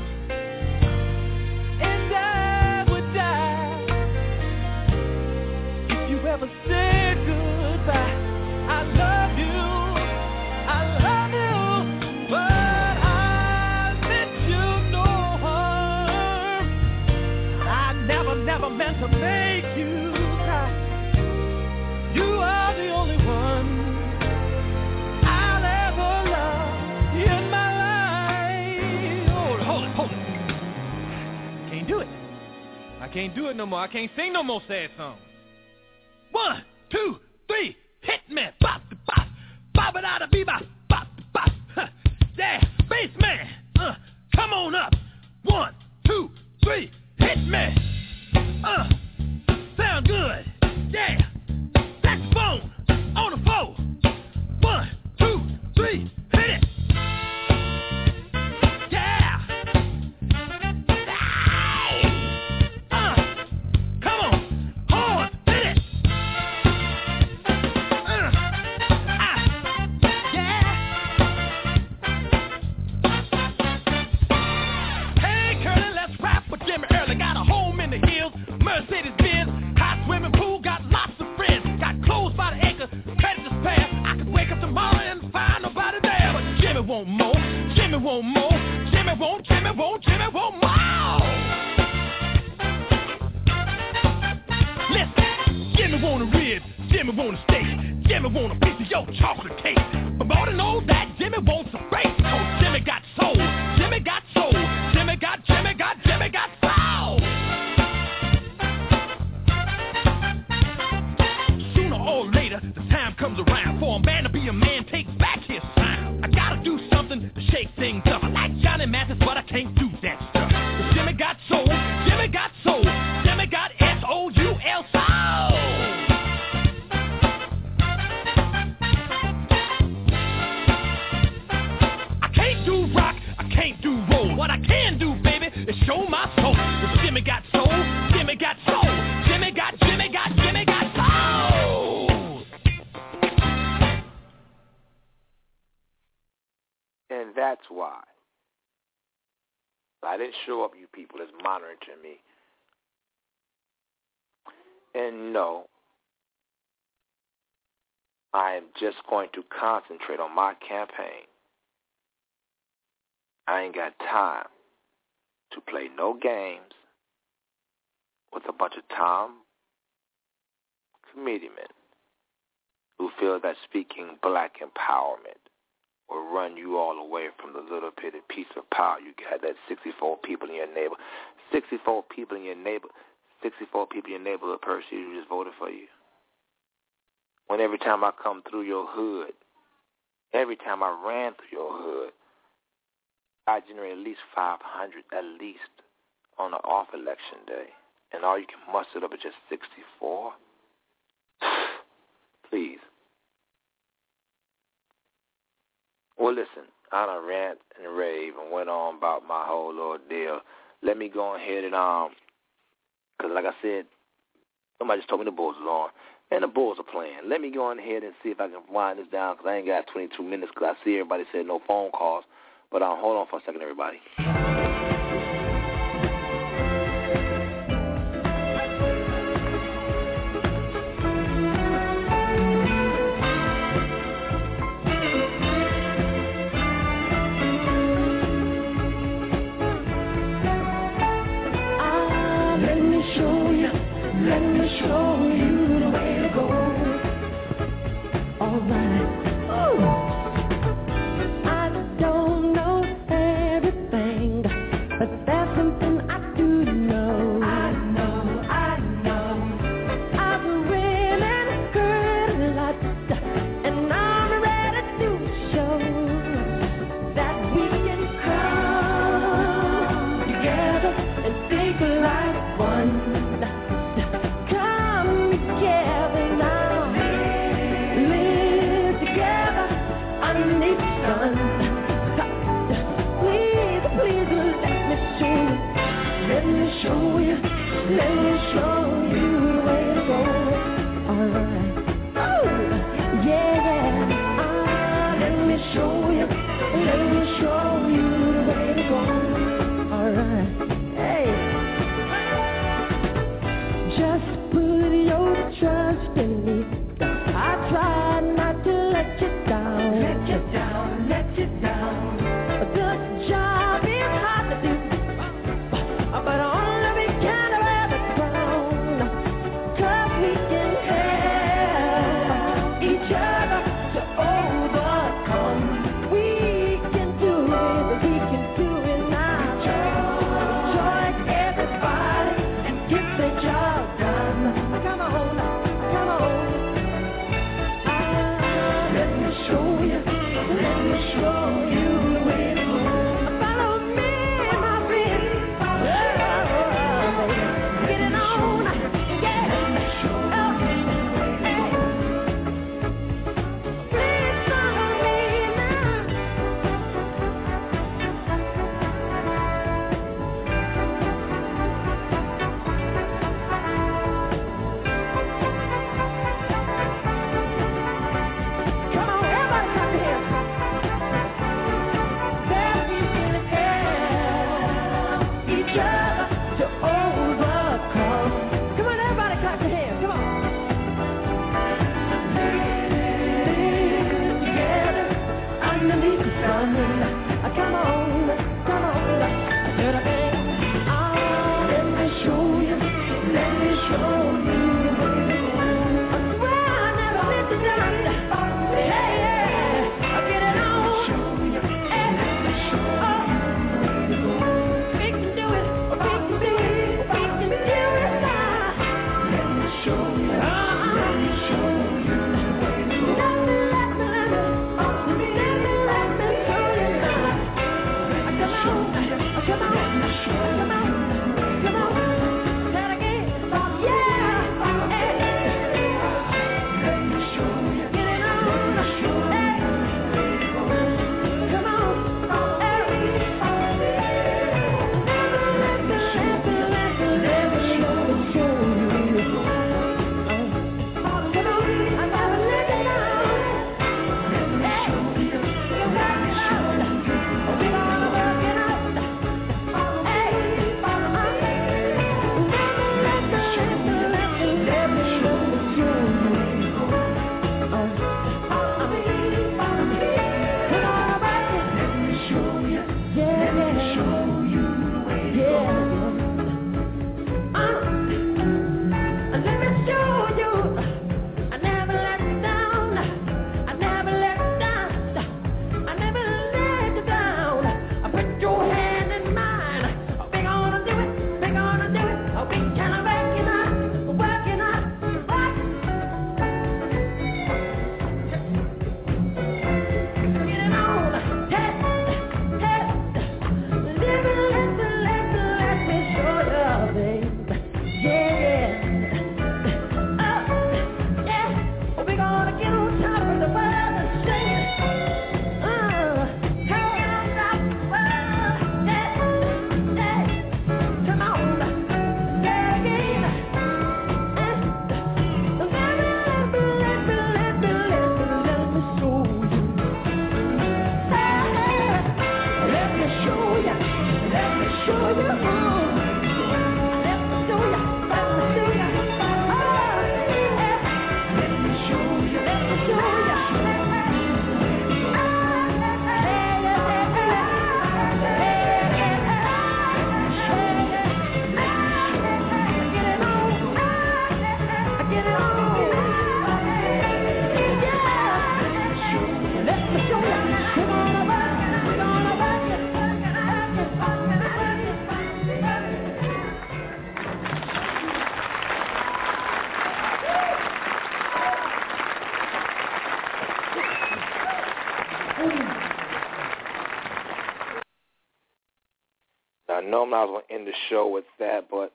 Speaker 4: and I would die if you ever said goodbye. I love you, I love you, but I meant you no harm. I never, never meant to make you cry. You are the only one I'll ever love in my life. Hold it, hold it, hold it. Can't do it. I can't do it no more. I can't sing no more sad songs. One, two, three, hit me, bop, bop, bop it out of bebop, bop, bop, huh. Yeah, bass man, uh, come on up. One, two, three, hit me, uh, sound good, yeah, saxophone on the floor. One, two, three, hit it. Yeah, hey, uh, come on, horn, hit it. Mercedes-Benz, hot swimming pool, got lots of friends. Got clothes by the acre, credit to spare. I could wake up tomorrow and find nobody there. But Jimmy want more, Jimmy want more, Jimmy
Speaker 20: Jimmy want, Jimmy want, Jimmy want more. Listen, Jimmy want a rib, Jimmy want a steak, Jimmy want a piece of your chocolate cake. But more than all that, Jimmy wants a break. Oh, Jimmy got soul, Jimmy got soul, Jimmy got, Jimmy got, Jimmy got soul. Sooner or later, the time comes around for a man to be a man, takes back his sound. I gotta do something to shake things up. I like Johnny Mathis, but I can't do that stuff. But Jimmy got soul, Jimmy got soul, Jimmy got S O U L soul. Can't do roll. What I can do, baby, is show my soul. Cause Jimmy got soul, Jimmy got soul, Jimmy got, Jimmy got, Jimmy got soul.
Speaker 6: And that's why I didn't show up, you people, as monitoring me. And no, I am just going to concentrate on my campaign. I ain't got time to play no games with a bunch of Tom comedian who feel that speaking black empowerment will run you all away from the little bitty piece of power you got. That sixty-four people in your neighbor, sixty-four people in your neighbor, sixty-four people in your neighborhood person who just voted for you. When every time I come through your hood, every time I ran through your hood, I generate at least five hundred, at least, on the off election day. And all you can muster up is just sixty-four? Please. Well, listen, I done rant and rave and went on about my whole little deal. Let me go ahead and, um, because like I said, somebody just told me the Bulls are on. And the Bulls are playing. Let me go on ahead and see if I can wind this down because I ain't got twenty-two minutes because I see everybody said no phone calls. But um, hold on for a second, everybody.
Speaker 4: Ah, let me show you, let me show you the way to go. All right. Oh. Let me show you the way to go. All right. Oh, yeah. Ah, let me show you. Let me show you the way to go. All right. Hey. Just put your trust in me. I try not to let you down. Let you down. Let you down. This job is hard to do. But all we can do. Come on, come on.
Speaker 6: I normally I was going to end the show with that, but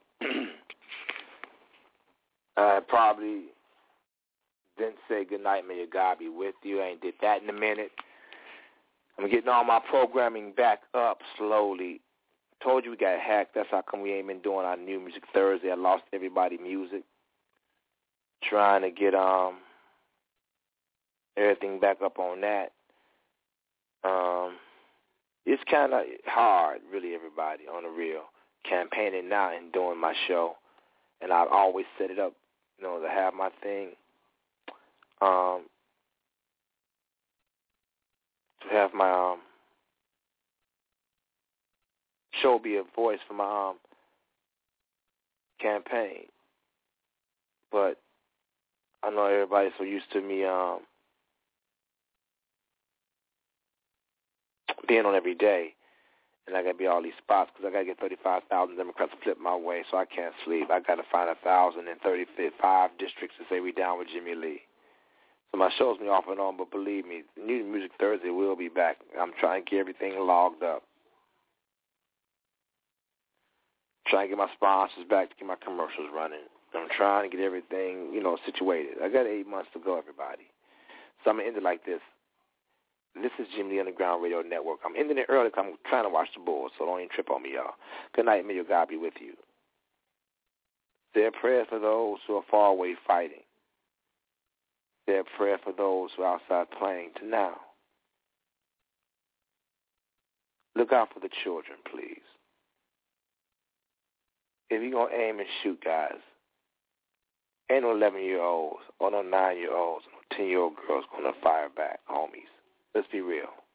Speaker 6: I probably didn't say goodnight, may your God be with you. I ain't did that in a minute. I'm getting all my programming back up slowly. Told you we got hacked. That's how come we ain't been doing our New Music Thursday. I lost everybody music. Trying to get um everything back up on that. Um, it's kind of hard, really, everybody, on the real, campaigning now and doing my show. And I've always set it up, you know, to have my thing. Um, to have my um, show be a voice for my um, campaign. But I know everybody's so used to me um, being on every day, and I got to be all these spots because I got to get thirty-five thousand Democrats to flip my way, so I can't sleep. I got to find one thousand thirty-five districts to say we down with Jimmy Lee. So my show's been off and on, but believe me, New Music Thursday will be back. I'm trying to get everything logged up. Trying to get my sponsors back to get my commercials running. I'm trying to get everything, you know, situated. I got eight months to go, everybody. So I'm going to end it like this. This is Jimmy Lee Underground Radio Network. I'm ending it early because I'm trying to watch the Bulls, so don't even trip on me, y'all. Good night. May your God be with you. Say a prayer for those who are far away fighting. Say a prayer for those who are outside playing to now. Look out for the children, please. If you're going to aim and shoot, guys, ain't no eleven-year-olds or no nine-year-olds or no ten-year-old girls going to fire back, homies. Let's be real.